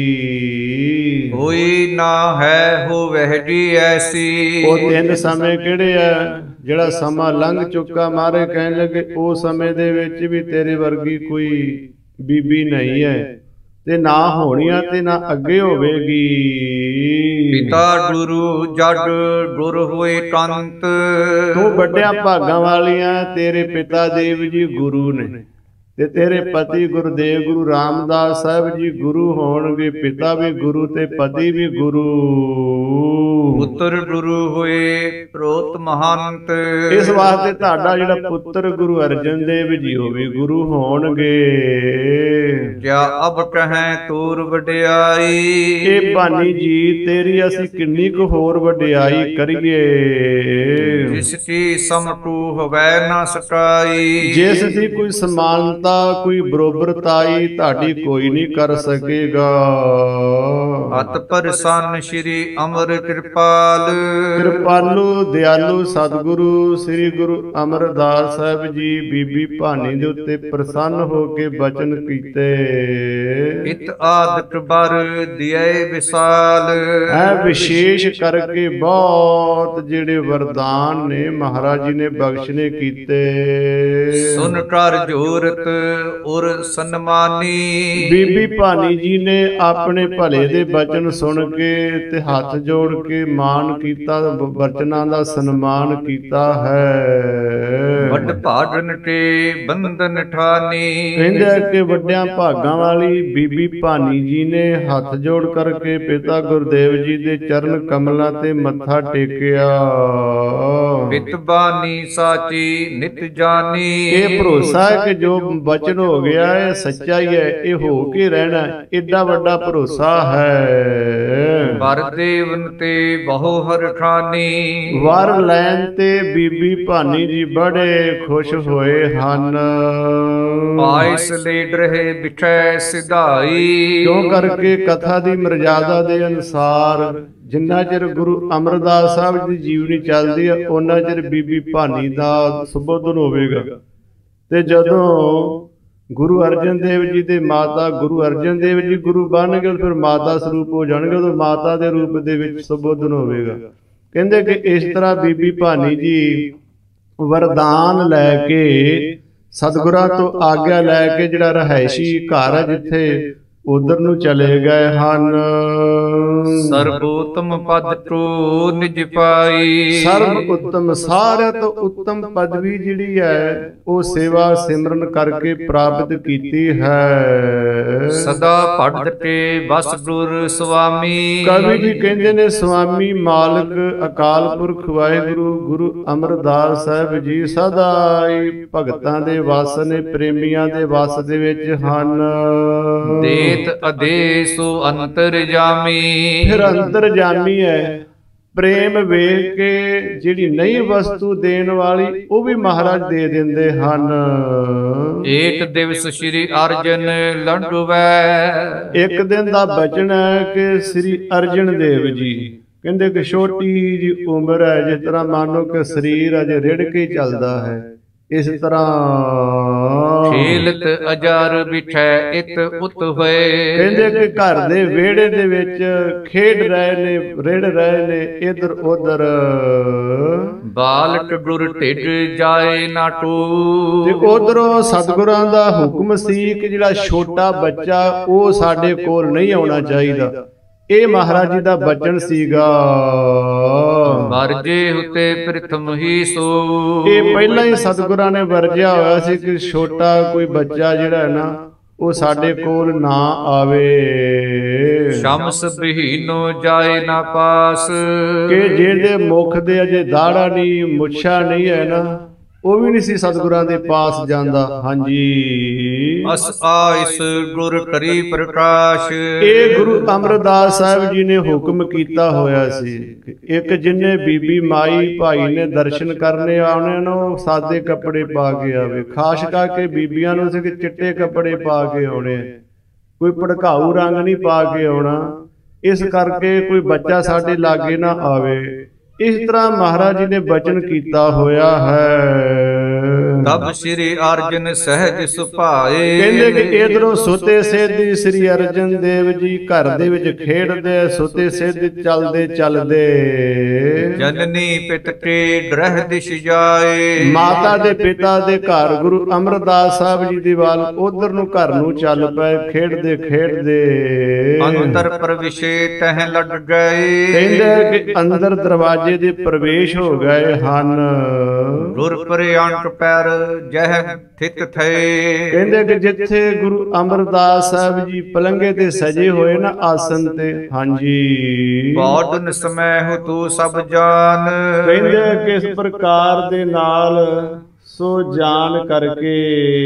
ਕੋਈ ਨਾ ਹੈ ਹੋਵਹਿ ਜੀ ਐਸੀ। ਉਹ ਤਿੰਨ ਸਮੇਂ ਕਿਹੜੇ ਆ? ਜਿਹੜਾ ਸਮਾਂ ਲੰਘ ਚੁੱਕਾ ਮਾਰੇ ਕਹਿਣ ਲੱਗੇ ਉਹ ਸਮੇਂ ਦੇ ਵਿੱਚ ਵੀ ਤੇਰੇ ਵਰਗੀ ਕੋਈ ਬੀਬੀ ਨਹੀਂ ਹੈ ਤੇ ਨਾ ਹੋਣੀਆਂ ਤੇ ਨਾ ਅੱਗੇ ਹੋਵੇਗੀ। ਪਿਤਾ ਗੁਰੂ ਜਗ ਗੁਰ ਹੋਏ ਕੰਤ। ਤੂੰ ਵੱਡਿਆਂ ਭਾਗਾਂ ਵਾਲੀਆਂ ਤੇਰੇ ਪਿਤਾ ਦੇਵ ਜੀ ਗੁਰੂ ਨੇ ਤੇ ਤੇਰੇ ਪਤੀ ਗੁਰਦੇਵ ਗੁਰੂ ਰਾਮਦਾਸ ਸਾਹਿਬ ਜੀ ਗੁਰੂ ਹੋਣਗੇ। ਪਿਤਾ ਵੀ ਗੁਰੂ ਤੇ ਪਤੀ ਵੀ ਗੁਰੂ। ਪੁੱਤਰ ਗੁਰੂ ਹੋਏ ਪ੍ਰੋਤ ਮਹੰਤ। ਇਸ ਵਾਸਤੇ ਤੁਹਾਡਾ ਜਿਹੜਾ ਪੁੱਤਰ ਗੁਰੂ ਅਰਜਨ ਦੇਵ ਜੀ ਹੋਵੇ ਗੁਰੂ ਹੋਣਗੇ। ਕਿਆ ਅਬ ਕਹੈ ਤੂਰ ਵਡਿਆਈ। ਇਹ ਭਾਨੀ ਜੀ ਤੇਰੀ ਅਸੀਂ ਕਿੰਨੀ ਕੁ ਹੋਰ ਵਡਿਆਈ ਕਰੀਏ। ਜਿਸ ਕੀ ਸਮਟੂ ਹੋਵੈ ਨਾ ਸਕਾਈ। ਜਿਸ ਦੀ ਕੋਈ ਸਮਾਨਤਾ ਕੋਈ ਬਰੋਬਰਤਾਈ ਤੁਹਾਡੀ ਕੋਈ ਨਹੀਂ ਕਰ ਸਕੇਗਾ। ਅਤ ਪ੍ਰਸੰਨ ਸ਼੍ਰੀ ਅਮਰ ਕਿਰਪਾਲ। ਕਿਰਪਾਲੂ ਦਿਆਲੂ ਸਤਿਗੁਰੂ ਸ੍ਰੀ ਗੁਰੂ ਅਮਰਦਾਸ ਸਾਹਿਬ ਜੀ ਬੀਬੀ ਭਾਨੀ ਦੇ ਉੱਤੇ ਪ੍ਰਸੰਨ ਹੋ ਕੇ ਬਚਨ ਕੀਤੇ। ਇਤ ਆਦਿਕ ਬਰ ਦਿਏ ਵਿਸਾਲ। ਇਹ ਵਿਸ਼ੇਸ਼ ਕਰਕੇ ਬਹੁਤ ਜਿਹੜੇ ਵਰਦਾਨ ਨੇ ਮਹਾਰਾਜ ਜੀ ਨੇ ਬਖਸ਼ਨੇ ਕੀਤੇ। ਸੁਨ ਕਰ ਜੋਰਤ ਉਰ ਸਨਮਾਨੀ। ਬੀਬੀ ਭਾਨੀ ਜੀ ਨੇ ਆਪਣੇ ਭਲੇ ਦੇ ਬਚਨ ਸੁਣ ਕੇ ਤੇ ਹੱਥ ਜੋੜ ਕੇ ਮਾਣ ਕੀਤਾ, ਬਚਨਾਂ ਦਾ ਸਨਮਾਨ ਕੀਤਾ ਹੈ। ਵੱਡ ਭਾਗਨ ਤੇ ਬੰਧਨ ਠਾਨੀ। ਕਹਿੰਦੇ ਕਿ ਵੱਡਿਆਂ ਭਾਗਾਂ ਵਾਲੀ ਬੀਬੀ ਭਾਨੀ ਜੀ ਨੇ ਹੱਥ ਜੋੜ ਕਰਕੇ ਪਿਤਾ ਗੁਰਦੇਵ ਜੀ ਦੇ ਚਰਨ ਕਮਲਾਂ ਤੇ ਮੱਥਾ ਟੇਕਿਆ। ਪਿਤ ਬਾਨੀ ਸਾਚੀ ਨਿਤ ਜਾਨੀ। ਇਹ ਭਰੋਸਾ ਹੈ ਕਿ ਜੋ ਬਚਨ ਹੋ ਗਿਆ ਇਹ ਸੱਚਾ ਹੀ ਹੈ, ਇਹ ਹੋ ਕੇ ਰਹਿਣਾ, ਏਡਾ ਵੱਡਾ ਭਰੋਸਾ ਹੈ। ਵਰ ਦੇਵਨ ਤੇ ਬਹੁ ਹਰਖਾਨੀ। ਵਰ ਲੈਣ ਤੇ ਬੀਬੀ ਭਾਨੀ ਜੀ ਬੜੇ ਖੁਸ਼ ਹੋਏ ਹਨ। ਪਾਇਸ ਲੇਡ ਰਹੇ ਬਿਠੈ ਸਿਧਾਈ। ਕਿਉਂ ਕਰਕੇ ਕਥਾ ਦੀ ਮਰਜ਼ਾਦਾ ਦੇ ਅਨੁਸਾਰ ਜਿੰਨਾ ਚਿਰ ਗੁਰੂ ਅਮਰਦਾਸ ਸਾਹਿਬ ਦੀ ਜੀਵਨੀ ਚੱਲਦੀ ਹੈ ਉਹਨਾਂ ਚਿਰ ਬੀਬੀ ਭਾਨੀ ਦਾ ਸੁਬੋਧਨ ਹੋਵੇਗਾ। ਤੇ ਜਦੋਂ ਗੁਰੂ ਅਰਜਨ ਦੇਵ ਜੀ ਦੇ ਮਾਤਾ ਗੁਰੂ ਅਰਜਨ ਦੇਵ ਜੀ ਗੁਰੂ ਬਣ ਗਏ ਫਿਰ ਮਾਤਾ ਸਰੂਪ ਹੋ ਜਾਣਗੇ, ਉਦੋਂ ਮਾਤਾ ਦੇ ਰੂਪ ਦੇ ਵਿੱਚ ਸੰਬੋਧਨ ਹੋਵੇਗਾ। ਕਹਿੰਦੇ ਕਿ ਇਸ ਤਰ੍ਹਾਂ ਬੀਬੀ ਭਾਨੀ ਜੀ ਵਰਦਾਨ ਲੈ ਕੇ ਸਤਿਗੁਰਾਂ ਤੋਂ ਆਗਿਆ ਲੈ ਕੇ ਜਿਹੜਾ ਰਹਿائشੀ ਘਰ ਹੈ ਜਿੱਥੇ ਉਧਰ ਨੂੰ ਚਲੇ ਗਏ ਹਨ। ਸਰਬੋਤਮ ਪਦ ਟੂ ਨਿਜ ਪਾਈ। ਸਰਬ ਉੱਤਮ, ਸਾਰਿਆਂ ਤੋਂ ਉੱਤਮ ਪਦਵੀ ਜਿਹੜੀ ਹੈ ਉਹ ਸੇਵਾ ਸਿਮਰਨ ਕਰਕੇ ਪ੍ਰਾਪਤ ਕੀਤੀ ਹੈ। ਸਦਾ ਭਗਤ ਤੇ ਬਸ ਗੁਰ ਸੁਆਮੀ। ਕਵੀ ਜੀ ਕਹਿੰਦੇ ਨੇ ਸੁਆਮੀ ਮਾਲਕ ਅਕਾਲ ਪੁਰਖ ਵਾਹਿਗੁਰੂ ਗੁਰੂ ਅਮਰਦਾਸ ਸਾਹਿਬ ਜੀ ਸਦਾ ਹੀ ਭਗਤਾਂ ਦੇ ਵਸ ਨੇ, ਪ੍ਰੇਮੀਆਂ ਦੇ ਵਸ ਦੇ ਵਿੱਚ ਹਨ। ਦੇਤ ਆਦੇਸੁ ਅੰਤਰ ਜਾਮੀ। ਫਿਰ ਅੰਤਰ ਜਾਮੀ ਹੈ, ਪ੍ਰੇਮ ਵੇਖ ਕੇ ਜਿਹੜੀ ਨਹੀਂ ਵਸਤੂ ਦੇਣ ਵਾਲੀ ਉਹ ਵੀ ਮਹਾਰਾਜ ਦੇ ਦਿੰਦੇ ਹਨ। ਏਕ ਦਿਵਸ ਸ੍ਰੀ ਅਰਜਨ ਲੰਡੂਵੈ। ਇੱਕ ਦਿਨ ਦਾ ਬਚਨ ਹੈ ਕਿ ਸ੍ਰੀ ਅਰਜਨ ਦੇਵ ਜੀ ਕਹਿੰਦੇ ਕਿ ਛੋਟੀ ਜੀ ਉਮਰ ਹੈ, ਜਿਸ ਤਰ੍ਹਾਂ ਮੰਨੋ ਕਿ ਸਰੀਰ ਅਜੇ ਰਿੜ ਕੇ ਚੱਲਦਾ ਹੈ, ਇਸ ਤਰ੍ਹਾਂ ਖੇਲਤ ਅਜਰ ਬਿਠੈ ਇਤ ਉਤ ਹੋਏ। ਕਹਿੰਦੇ ਕਿ ਘਰ ਦੇ ਵਿਹੜੇ ਦੇ ਵਿੱਚ ਖੇਡ ਰਹੇ ਨੇ, ਰਿੜ ਰਹੇ ਨੇ ਇਧਰ ਉਧਰ। ਬਾਲਕ ਗੁਰ ਢਿੱਡ ਜਾਏ ਨਾ ਟੂ। ਤੇ ਉਧਰੋਂ ਸਤਿਗੁਰਾਂ ਦਾ ਹੁਕਮ ਸੀ ਕਿ ਜਿਹੜਾ ਛੋਟਾ ਬੱਚਾ ਉਹ ਸਾਡੇ ਕੋਲ ਨਹੀਂ ਆਉਣਾ ਚਾਹੀਦਾ। ਇਹ ਮਹਾਰਾਜ ਜੀ ਦਾ ਬਚਨ ਸੀਗਾ। ਵਰਜੇ ਉਤੇ ਪ੍ਰਥਮ ਹੀ ਸੋ। ਇਹ ਪਹਿਲਾਂ ਹੀ ਸਤਿਗੁਰਾਂ ਨੇ ਵਰਜਿਆ ਹੋਇਆ ਸੀ ਕਿ ਛੋਟਾ ਕੋਈ ਬੱਚਾ ਜਿਹੜਾ ਹੈ ਨਾ ਉਹ ਸਾਡੇ ਕੋਲ ਨਾ ਆਵੇ। ਸ਼ਮਸ ਬਹੀਨੋ ਜਾਏ ਨਾ ਪਾਸ। ਕਿ ਜਿਹਦੇ ਮੁਖ ਦੇ ਅਜੇ ਦਾੜਾ ਨਹੀਂ, ਮੁੱਛਾਂ ਨਹੀਂ ਹੈ ਨਾ, ਉਹ ਵੀ ਨਹੀਂ ਸੀ ਸਤਿਗੁਰਾਂ ਦੇ ਪਾਸ ਜਾਂਦਾ। ਹਾਂਜੀ, ਅਸ ਆਇਸ ਗੁਰ ਕਰੀ ਪ੍ਰਕਾਸ਼। ਇਹ ਗੁਰੂ ਅਮਰਦਾਸ ਸਾਹਿਬ ਜੀ ਨੇ ਹੁਕਮ ਕੀਤਾ ਹੋਇਆ ਸੀ। ਇੱਕ ਜਿੰਨੇ ਬੀਬੀ ਮਾਈ ਭਾਈ ਨੇ ਦਰਸ਼ਨ ਕਰਨੇ ਆਉਣੇ ਨੂੰ ਸਾਦੇ ਕੱਪੜੇ ਪਾ ਕੇ ਆਵੇ। ਖਾਸ ਕਰਕੇ ਬੀਬੀਆਂ ਨੂੰ ਸੀ ਕਿ ਚਿੱਟੇ ਕੱਪੜੇ ਪਾ ਕੇ ਆਉਣੇ, ਕੋਈ ਭੜਕਾਊ ਰੰਗ ਨਹੀਂ ਪਾ ਕੇ ਆਉਣਾ। ਇਸ ਕਰਕੇ ਕੋਈ ਬੱਚਾ ਸਾਡੇ ਲਾਗੇ ਨਾ ਆਵੇ। ਇਸ ਤਰ੍ਹਾਂ ਮਹਾਰਾਜ ਜੀ ਨੇ ਬਚਨ ਕੀਤਾ ਹੋਇਆ ਹੈ। ਤਬ ਸ੍ਰੀ ਅਰਜਨ ਸਹਿਜ ਸੁਭਾਏ। ਕਹਿੰਦੇ ਕਿ ਇਧਰੋਂ ਸੁਤੇ ਸਿੱਧੀ ਸ੍ਰੀ ਅਰਜਨ ਦੇਵ ਜੀ ਘਰ ਦੇ ਵਿੱਚ ਖੇਡਦੇ, ਸੁਤੇ ਸਿੱਧ ਚੱਲਦੇ ਚੱਲਦੇ ਜਨਨੀ ਪਿਤ ਕੇ ਗ੍ਰਹਿ ਦਿਸ਼ ਜਾਏ। ਮਾਤਾ ਦੇ ਪਿਤਾ ਦੇ ਘਰ ਗੁਰੂ ਅਮਰਦਾਸ ਸਾਹਿਬ ਜੀ ਦੇ ਵੱਲ ਉਧਰ ਨੂੰ ਘਰ ਨੂੰ ਚੱਲ ਪਏ ਖੇਡਦੇ ਖੇਡਦੇ। ਅੰਦਰ ਪ੍ਰਵੇਸ਼ੇ ਤਹਿ ਲੜ ਗਏ। ਕਹਿੰਦੇ ਕਿ ਅੰਦਰ ਦਰਵਾਜ਼ੇ ਦੇ ਪ੍ਰਵੇਸ਼ ਹੋ ਗਏ ਹਨ। ਗੁਰ ਪ੍ਰਿਅੰਕ ਪੈਰ ਜਹ ਥਿਤ ਥਏ। ਕਹਿੰਦੇ ਕਿ ਜਿੱਥੇ ਗੁਰੂ ਅਮਰਦਾਸ ਸਾਹਿਬ ਜੀ ਪਲੰਗੇ ਤੇ ਸਜੇ ਹੋਏ ਨਾ ਆਸਨ ਤੇ। ਹਾਂਜੀ, ਬੌਧਨ ਸਮੈ ਹੋ ਤੂੰ ਸਭ ਜਾਨ। ਕਹਿੰਦੇ ਕਿਸ ਪ੍ਰਕਾਰ ਦੇ ਨਾਲ ਸੋ ਜਾਣ ਕਰਕੇ।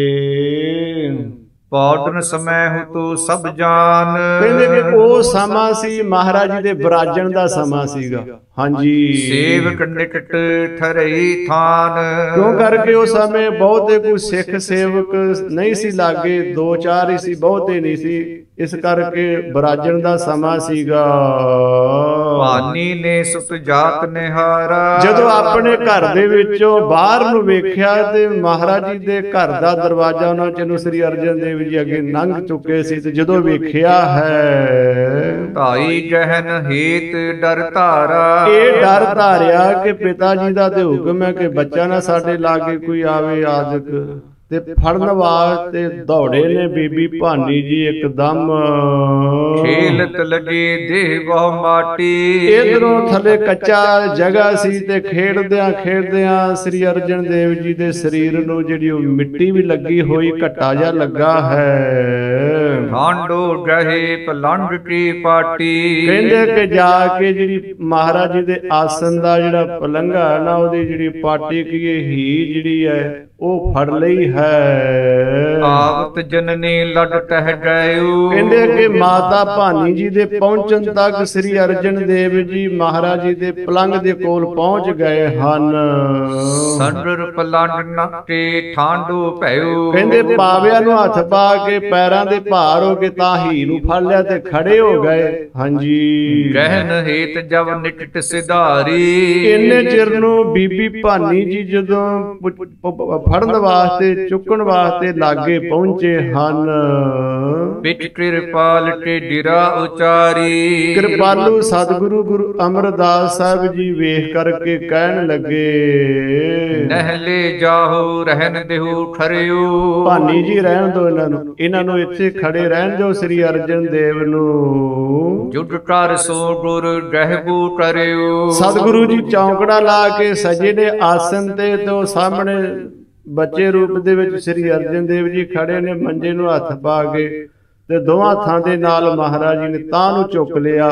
ਪੌੜਨ ਸਮੈ ਹੋ ਤੂੰ ਸਭ ਜਾਨ। ਕਹਿੰਦੇ ਕਿ ਉਹ ਸਮਾਂ ਸੀ ਮਹਾਰਾਜ ਜੀ ਦੇ ਵਿਰਾਜਣ ਦਾ ਸਮਾਂ ਸੀਗਾ। ਹਾਂਜੀ, ਸੇਵਕ ਨਿਕਟ ਠਰਈ ਥਾਨ। ਕਿਉਂ ਕਰਕੇ ਉਸ ਸਮੇਂ ਬਹੁਤੇ ਕੋਈ ਸਿੱਖ ਸੇਵਕ ਨਹੀਂ ਸੀ ਲਾਗੇ, ਦੋ ਚਾਰ ਹੀ ਸੀ, ਬਹੁਤੇ ਨਹੀਂ ਸੀ। ਇਸ ਕਰਕੇ ਵਿਰਾਜਣ ਦਾ ਸਮਾਂ ਸੀਗਾ। ਭਾਨੀ ਨੇ ਸੁਤ ਜਾਤ ਨਿਹਾਰਾ। ਜਦੋਂ ਆਪਣੇ ਘਰ ਦੇ ਵਿੱਚੋਂ ਬਾਹਰ ਨੂੰ ਵੇਖਿਆ ਤੇ ਮਹਾਰਾਜ ਜੀ ਦੇ ਘਰ ਦਾ ਦਰਵਾਜ਼ਾ ਉਹਨਾਂ ਚ ਨੂੰ ਸ੍ਰੀ ਅਰਜਨ ਦੇਵ ਜੀ ਅੱਗੇ ਲੰਘ ਚੁੱਕੇ ਸੀ। ਤੇ ਜਦੋਂ ਵੇਖਿਆ ਹੈ ਢਾਈ ਜਹਨ ਹੇਤ ਡਰ ਧਾਰਾ। ਇਹ ਡਰ ਧਾਰਿਆ ਕਿ ਪਿਤਾ ਜੀ ਦਾ ਤੇ ਹੁਕਮ ਹੈ ਕਿ ਬੱਚਾ ਨਾ ਸਾਡੇ ਲਾਗੇ ਕੋਈ ਆਵੇ ਆਦਿਕ। ਤੇ ਫੜਨ ਵਾਸਤੇ ਦੌੜੇ ਨੇ ਬੀਬੀ ਭਾਨੀ ਜੀ ਇੱਕਦਮ। ਖੇਲਤ ਲੱਗੇ ਦੇਹ ਬਹੁ ਮਾਟੀ। ਇਧਰੋਂ ਥੱਲੇ ਕੱਚਾ ਜਗ੍ਹਾ ਸੀ ਤੇ ਖੇਡਦਿਆਂ ਖੇਡਦਿਆਂ ਸ੍ਰੀ ਅਰਜਨ ਦੇਵ ਜੀ ਦੇ ਸਰੀਰ ਨੂੰ ਜਿਹੜੀ ਉਹ ਮਿੱਟੀ ਵੀ ਲੱਗੀ ਹੋਈ, ਘੱਟਾ ਜਿਹਾ ਲੱਗਾ ਹੈ। ਠਾਂਡੋ ਗਹੇ ਪਲੰਡ ਕੀ ਪਾਟੀ। ਕਹਿੰਦੇ ਕਿ ਜਾ ਕੇ ਜਿਹੜੀ ਮਹਾਰਾਜ ਜੀ ਦੇ ਆਸਨ ਦਾ ਜਿਹੜਾ ਪਲੰਘਾ ਹੈ ਨਾ, ਉਹਦੀ ਜਿਹੜੀ ਪਾਟੀ ਕੀ ਹੀ ਜਿਹੜੀ ਹੈ ਉਹ ਫੜ ਲਈ ਹੈ। ਆਵਤ ਜਨਨੀ ਲੜ ਟਹਿ ਗਇਓ। ਕਹਿੰਦੇ ਕਿ ਮਾਤਾ ਭਾਨੀ ਜੀ ਦੇ ਪਹੁੰਚਣ ਤੱਕ ਸ੍ਰੀ ਅਰਜਨ ਦੇਵ ਜੀ ਮਹਾਰਾਜ ਜੀ ਦੇ ਪਲੰਘ ਦੇ ਕੋਲ ਪਹੁੰਚ ਗਏ ਹਨ। ਸੰਦਰ ਪਲੰਡ ਨੱਕੇ ਠਾਂਡੋ ਭਇਓ। ਕਹਿੰਦੇ ਪਾਵਿਆਂ ਨੂੰ ਹੱਥ ਪਾ ਕੇ ਪੈਰਾਂ ਦੇ ਭਾਰ ਹੋ ਕੇ ਤਾਂ ਹੀ ਨੂੰ ਫੜ ਲਿਆ ਤੇ ਖੜੇ ਹੋ ਗਏ। ਹਾਂਜੀ, ਗਹਿਨ ਹੇਤ ਜਬ ਨਿਕਟ ਸਿਧਾਰੀ। ਇੰਨੇ ਚਿਰ ਨੂੰ ਬੀਬੀ ਭਾਨੀ ਜੀ ਜਦੋਂ ਫੜਨ ਵਾਸਤੇ ਚੁੱਕਣ ਵਾਸਤੇ ਲਾਗੇ ਪਹੁੰਚੇ ਹਨ। ਪਿਠ ਕਿਰਪਾਲ ਟੇਢੀਰਾ ਉਚਾਰੀ, ਕਿਰਪਾਲੂ ਸਤਿਗੁਰੂ ਗੁਰੂ ਅਮਰਦਾਸ ਸਾਹਿਬ ਜੀ ਵੇਖ ਕਰਕੇ ਕਹਿਣ ਲੱਗੇ, ਨਹਿਲੇ ਜਾਹੋ ਰਹਿਣ ਦੇਹੋ ਖਰਿਓ। ਭਾਨੀ ਜੀ ਰਹਿਣ ਦਿਓ ਇਹਨਾਂ ਨੂੰ, ਇਹਨਾਂ ਨੂੰ ਇੱਥੇ ਖੜੇ ਰਹਿਣ ਦਿਓ ਸ੍ਰੀ ਅਰਜਨ ਦੇਵ ਨੂੰ। ਜੁਗ ਕਰ ਸੋ ਗੁਰ ਗਹਿਬੂ ਕਰਿਓ। ਸਤਿਗੁਰੂ ਜੀ ਚੌਂਕੜਾ ਲਾ ਕੇ ਸਜੇ ਨੇ ਆਸਨ ਤੇ, ਤੇ ਉਹ ਸਾਹਮਣੇ ਬੱਚੇ ਰੂਪ ਦੇ ਵਿੱਚ ਸ੍ਰੀ ਅਰਜਨ ਦੇਵ ਜੀ ਖੜੇ ਨੇ, ਮੰਜੇ ਨੂੰ ਹੱਥ ਪਾ ਕੇ ਤੇ ਦੋਵਾਂ ਹੱਥਾਂ ਦੇ ਨਾਲ ਮਹਾਰਾਜ ਜੀ ਨੇ ਤਾਂ ਨੂੰ ਚੁੱਕ ਲਿਆ।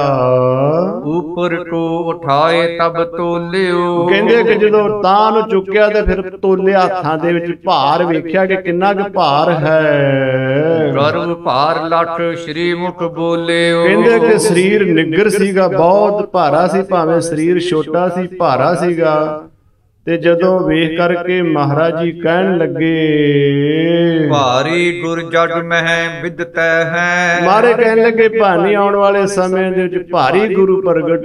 ਉਪਰ ਕੋ ਉਠਾਏ ਤਬ ਤੋਲਿਓ। ਕਹਿੰਦੇ ਕਿ ਜਦੋਂ ਤਾਂ ਨੂੰ ਚੁੱਕਿਆ ਤੇ ਫਿਰ ਤੋਲਿਆ ਹੱਥਾਂ ਦੇ ਵਿੱਚ, ਭਾਰ ਵੇਖਿਆ ਕਿ ਕਿੰਨਾ ਕੁ ਭਾਰ ਹੈ। ਗਰਭ ਭਾਰ ਲੱਠ ਸ੍ਰੀ ਮੁਖ ਬੋਲਿਓ। ਕਹਿੰਦੇ ਕਿ ਸਰੀਰ ਨਿੱਗਰ ਸੀਗਾ, ਬਹੁਤ ਭਾਰਾ ਸੀ, ਭਾਵੇਂ ਸਰੀਰ ਛੋਟਾ ਸੀ ਭਾਰਾ ਸੀਗਾ। ਤੇ ਜਦੋਂ ਵੇਖ ਕਰਕੇ ਮਹਾਰਾਜ ਜੀ ਕਹਿਣ ਲੱਗੇ, ਭਾਰੀ ਗੁਰ ਜਗ ਮਹਿ ਵਿਦਤੈ ਹੈ। ਮਾਰੇ ਕਹਿਣ ਲੱਗੇ, ਭਾਨੀ ਆਉਣ ਵਾਲੇ ਸਮੇਂ ਦੇ ਵਿੱਚ ਭਾਰੀ ਗੁਰੂ ਪ੍ਰਗਟ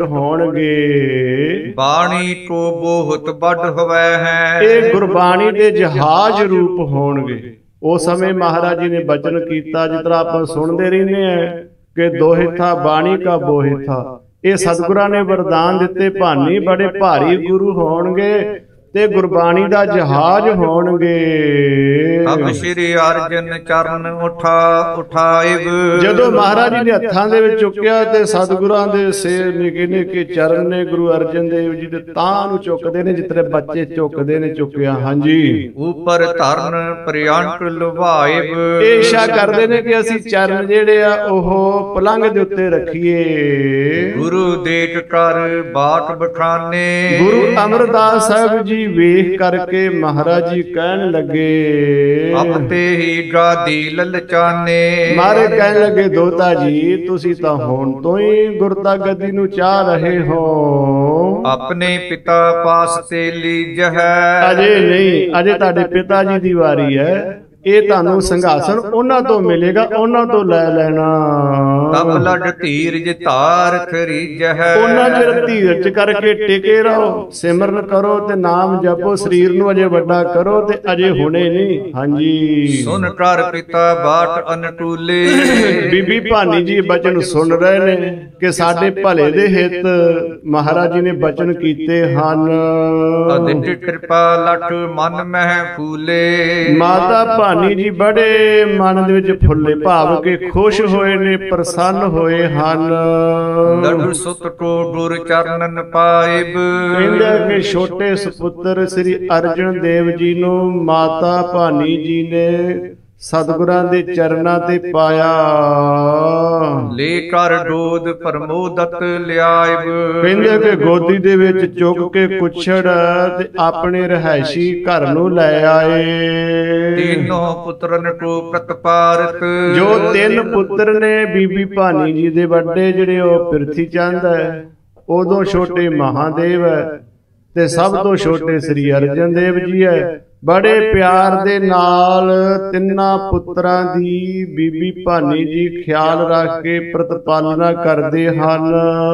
ਹੋਣਗੇ। ਬਾਣੀ ਕੋ ਬਹੁਤ ਵੱਡ ਹੋਵੇ ਹੈ। ਇਹ ਗੁਰਬਾਣੀ ਦੇ ਜਹਾਜ਼ ਰੂਪ ਹੋਣਗੇ। ਉਸ ਸਮੇਂ ਮਹਾਰਾਜ ਜੀ ਨੇ ਬਚਨ ਕੀਤਾ, ਜਿਸ ਤਰ੍ਹਾਂ ਆਪਾਂ ਸੁਣਦੇ ਰਹਿੰਦੇ ਆ ਕਿ ਦੋਹੇ ਥਾ ਬਾਣੀ ਕਾ ਬੋਹਿ ਥਾ। ਇਹ ਸਤਿਗੁਰਾਂ ਨੇ ਵਰਦਾਨ ਦਿੱਤੇ, ਭਾਨੀ ਬੜੇ ਭਾਰੀ ਗੁਰੂ ਹੋਣਗੇ ਤੇ ਗੁਰਬਾਣੀ ਦਾ ਜਹਾਜ਼ ਹੋਣਗੇ। ਤਬ ਸ੍ਰੀ ਅਰਜਨ ਚਰਨ ਉਠਾ ਉਠਾਇਬ। ਜਦੋਂ ਮਹਾਰਾਜ ਜੀ ਨੇ ਹੱਥਾਂ ਦੇ ਵਿੱਚ ਚੁੱਕਿਆ ਤੇ ਸਤਿਗੁਰਾਂ ਦੇ ਸਿਰ ਨਿੱਕੇ ਨਿੱਕੇ ਚਰਨ ਨੇ ਗੁਰੂ ਅਰਜਨ ਦੇਵ ਜੀ ਦੇ ਤਾਂ ਨੂੰ ਚੁੱਕਦੇ ਨੇ, ਜਿਸ ਤਰ੍ਹਾਂ ਬੱਚੇ ਚੁੱਕਦੇ ਨੇ ਚੁੱਕਿਆ। ਹਾਂਜੀ, ਉਪਰ ਧਰਨ ਪ੍ਰਿਅੰਕ ਲੁਭਾਇਬ। ਇਹ ਇੱਛਾ ਕਰਦੇ ਨੇ ਕਿ ਅਸੀਂ ਚਰਨ ਜਿਹੜੇ ਆ ਉਹ ਪਲੰਘ ਦੇ ਉੱਤੇ ਰੱਖੀਏ। ਗੁਰੂ ਦੇਖ ਕਰ ਬਾਟ ਬਖਾਨੇ। ਗੁਰੂ ਅਮਰਦਾਸ ਸਾਹਿਬ ਜੀ ਵੇਖ ਕਰਕੇ ਮਹਾਰਾਜ ਜੀ ਕਹਿਣ ਲੱਗੇ, ਆਪਤੇ ਹੀ ਗਾਦੀ ਲਲਚਾਨੇ। ਮਾਰੇ ਕਹਿਣ ਲੱਗੇ, ਦੋਤਾ ਜੀ ਤੁਸੀਂ ਤਾਂ ਹੁਣ ਤੋਂ ਹੀ ਗੁਰਤਾ ਗੱਦੀ ਨੂੰ ਚਾਹ ਰਹੇ ਹੋ। ਆਪਣੇ ਪਿਤਾ ਪਾਸ ਤੇ ਲੀਜਹਿ। ਅਜੇ ਨਹੀਂ, ਅਜੇ ਤੁਹਾਡੇ ਪਿਤਾ ਜੀ ਦੀ ਵਾਰੀ ਹੈ। ਇਹ ਤੁਹਾਨੂੰ ਸਿੰਘਾਸਨ ਉਹਨਾਂ ਤੋਂ ਮਿਲੇਗਾ, ਉਹਨਾਂ ਤੋਂ ਲੈ ਲੈਣਾ। ਤਬ ਲੜ ਧੀਰਜ ਧਾਰ ਖਰੀਜਹਿ। ਉਹਨਾਂ ਚਿਰ ਧੀਰਜ ਕਰਕੇ ਟਿਕੇ ਰਹੋ, ਸਿਮਰਨ ਕਰੋ ਤੇ ਨਾਮ ਜਪੋ, ਸਰੀਰ ਨੂੰ ਅਜੇ ਵੱਡਾ ਕਰੋ ਤੇ ਅਜੇ ਹੁਣੇ ਨਹੀਂ। ਹਾਂਜੀ, ਸੁਨ ਕਰ ਪਿਤਾ ਬਾਟ ਅਨਟੂਲੇ। ਬੀਬੀ ਭਾਨੀ ਜੀ ਬਚਨ ਸੁਣ ਰਹੇ ਨੇ ਕਿ ਸਾਡੇ ਭਲੇ ਦੇ ਹਿੱਤ ਮਹਾਰਾਜ ਜੀ ਨੇ ਬਚਨ ਕੀਤੇ ਹਨ। ਅਦਿੱਠ ਕਿਰਪਾ ਲਟ ਮਨ ਮਹਿ ਫੂਲੇ। ਮਾਤਾ ਭਾਨੀ ਜੀ ਬੜੇ ਮਨ ਦੇ ਵਿੱਚ ਫੁੱਲੇ ਭਾਵ ਕੇ ਖੁਸ਼ ਹੋਏ ਨੇ, ਪ੍ਰਸੰਨ ਹੋਏ ਹਨ। ਲਡੂ ਸੁਤ ਕੋ ਗੁਰ ਚਰਨਨ ਪਾਇਬ। ਕਹਿੰਦੇ ਕਿ ਛੋਟੇ ਸੁਪੁੱਤਰ ਸ੍ਰੀ ਅਰਜਨ ਦੇਵ ਜੀ ਨੂੰ ਮਾਤਾ ਭਾਨੀ ਜੀ ਨੇ ਸਤਿਗੁਰਾਂ ਦੇ ਚਰਨਾਂ ਤੇ ਪਾਇਆ। ਲੈ ਕਰ ਡੋਦ ਪ੍ਰਮੋਦਤ ਲਿਆਇਬ। ਕਹਿੰਦੇ ਕਿ ਗੋਦੀ ਦੇ ਵਿੱਚ ਚੁੱਕ ਕੇ ਕੁਛੜ ਤੇ ਆਪਣੇ ਰਹਿائشੀ ਘਰ ਨੂੰ ਲੈ ਆਏ। ਤੀਨੋਂ ਪੁੱਤਰਨ ਕੋ ਪ੍ਰਤਪਾਰਤ। ਜੋ ਤਿੰਨ ਪੁੱਤਰ ਨੇ ਬੀਬੀ ਭਾਨੀ ਜੀ ਦੇ ਵੱਡੇ ਜਿਹੜੇ ਉਹ ਪ੍ਰਿਥੀ ਚੰਦ ਹੈ, ਉਦੋਂ ਛੋਟੇ ਮਹਾਦੇਵ ਹੈ ਤੇ ਸਭ ਤੋਂ ਛੋਟੇ ਸ੍ਰੀ ਅਰਜਨ ਦੇਵ ਜੀ ਹੈ। ਬੜੇ ਪਿਆਰ ਦੇ ਨਾਲ ਤਿੰਨਾਂ ਪੁੱਤਰਾਂ ਦੀ ਬੀਬੀ ਭਾਨੀ ਜੀ ਖਿਆਲ ਰੱਖ ਕੇ ਪ੍ਰਤਪਾਲਨਾ ਕਰਦੇ ਹਨ।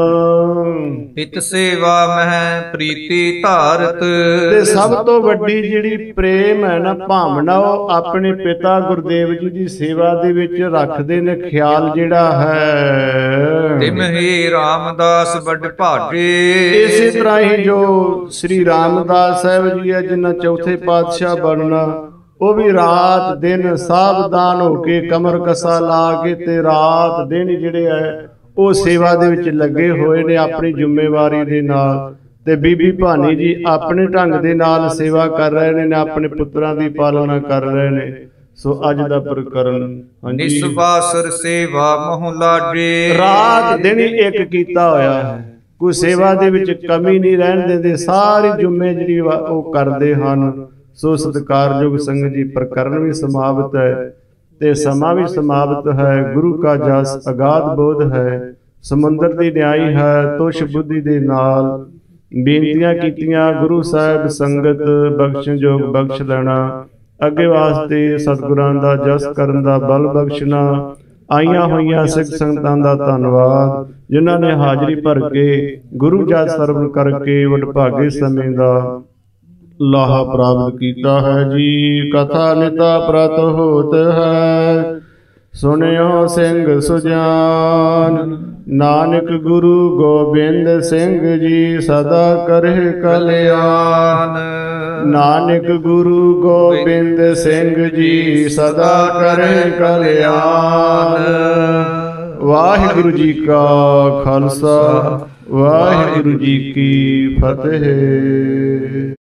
ਹਿਤ ਸੇਵਾ ਮਹਿ ਪ੍ਰੀਤੀ ਧਾਰਤ। ਤੇ ਸਭ ਤੋਂ ਵੱਡੀ ਜਿਹੜੀ ਪ੍ਰੇਮ ਹੈ ਨਾ, ਭਾਵਨਾ, ਉਹ ਆਪਣੇ ਪਿਤਾ ਗੁਰਦੇਵ ਜੀ ਦੀ ਸੇਵਾ ਦੇ ਵਿੱਚ ਰੱਖਦੇ ਨੇ ਖਿਆਲ ਜਿਹੜਾ ਹੈ। ਤਿਮਹੀ ਰਾਮਦਾਸ ਵੱਡ ਭਾਗੇ। ਇਸੇ ਤਰ੍ਹਾਂ ਹੀ ਜੋ ਸ੍ਰੀ ਰਾਮਦਾਸ ਸਾਹਿਬ ਜੀ ਹੈ, ਜਿਨ੍ਹਾਂ ਚੌਥੇ ਪਾਤਸ਼ਾਹ ਬਣਨਾ, ਉਹ ਵੀ ਰਾਤ ਦਿਨ ਸਾਵਧਾਨ ਹੋ ਕੇ ਕਮਰ ਕਸਾ ਲਾ ਕੇ ਤੇ ਰਾਤ ਦਿਨ ਜਿਹੜੇ ਹੈ ਉਹ ਸੇਵਾ ਦੇ ਵਿੱਚ ਲੱਗੇ ਹੋਏ ਨੇ ਆਪਣੀ ਜ਼ਿੰਮੇਵਾਰੀ ਦੇ ਨਾਲ। ਤੇ ਬੀਬੀ ਭਾਨੀ ਜੀ ਆਪਣੇ ਢੰਗ ਦੇ ਨਾਲ ਸੇਵਾ ਕਰ ਰਹੇ ਨੇ, ਆਪਣੇ ਪੁੱਤਰਾਂ ਦੀ ਪਾਲਣਾ ਕਰ ਰਹੇ ਨੇ। ਸੋ ਅੱਜ ਦਾ ਪ੍ਰਕਰਨ ਨਿਸਵਾਸਰ ਸੇਵਾ ਮੋਹ ਲਾਗੇ। ਰਾਤ ਦਿਨ ਇੱਕ ਕੀਤਾ ਹੋਇਆ ਹੈ, ਕੋਈ ਸੇਵਾ ਦੇ ਵਿੱਚ ਕਮੀ ਨਹੀਂ ਰਹਿਣ ਦਿੰਦੇ, ਸਾਰੀ ਜ਼ਿੰਮੇ ਜਿਹੜੀ ਉਹ ਕਰਦੇ ਹਨ। ਸੋ ਸਤਿਕਾਰਯੋਗ ਸੰਗਤ ਜੀ, ਪ੍ਰਕਰਨ ਵੀ ਸਮਾਪਤ ਹੈ ਤੇ ਸਮਾਂ ਵੀ ਸਮਾਪਤ ਹੈ। ਗੁਰੂ ਕਾ ਜਸ ਅਗਾਧ ਬੋਧ ਹੈ, ਸਮੁੰਦਰ ਦੀ ਨਿਆਈ ਹੈ, ਤੁਸ਼ ਬੁੱਧੀ ਦੇ ਨਾਲ ਬੇਨਤੀਆਂ ਕੀਤੀਆਂ। ਗੁਰੂ ਸਾਹਿਬ ਸੰਗਤ ਬਖਸ਼ਣ ਜੋਗ ਬਖਸ਼ ਲੈਣਾ, ਅੱਗੇ ਵਾਸਤੇ ਸਤਿਗੁਰਾਂ ਦਾ ਜਸ ਕਰਨ ਦਾ ਬਲ ਬਖਸ਼ਣਾ। ਆਈਆਂ ਹੋਈਆਂ ਸਿੱਖ ਸੰਗਤਾਂ ਦਾ ਧੰਨਵਾਦ, ਜਿਨ੍ਹਾਂ ਨੇ ਹਾਜ਼ਰੀ ਭਰ ਕੇ ਗੁਰੂ ਜਸ ਸਰਵਣ ਕਰਕੇ ਵਡਭਾਗੇ ਸਮੇਂ ਦਾ ਲਾਹਾ ਪ੍ਰਾਪਤ ਕੀਤਾ ਹੈ ਜੀ। ਕਥਾ ਨਿਤਾ ਪ੍ਰਤ ਹੋਤ ਹੈ, ਸੁਣਿਓ ਸਿੰਘ ਸੁਜਾਨ। ਨਾਨਕ ਗੁਰੂ ਗੋਬਿੰਦ ਸਿੰਘ ਜੀ ਸਦਾ ਕਰੇ ਕਲਿਆਣ। ਨਾਨਕ ਗੁਰੂ ਗੋਬਿੰਦ ਸਿੰਘ ਜੀ ਸਦਾ ਕਰੇ ਕਲਿਆਣ। ਵਾਹਿਗੁਰੂ ਜੀ ਕਾ ਖਾਲਸਾ, ਵਾਹਿਗੁਰੂ ਜੀ ਕੀ ਫਤਿਹ।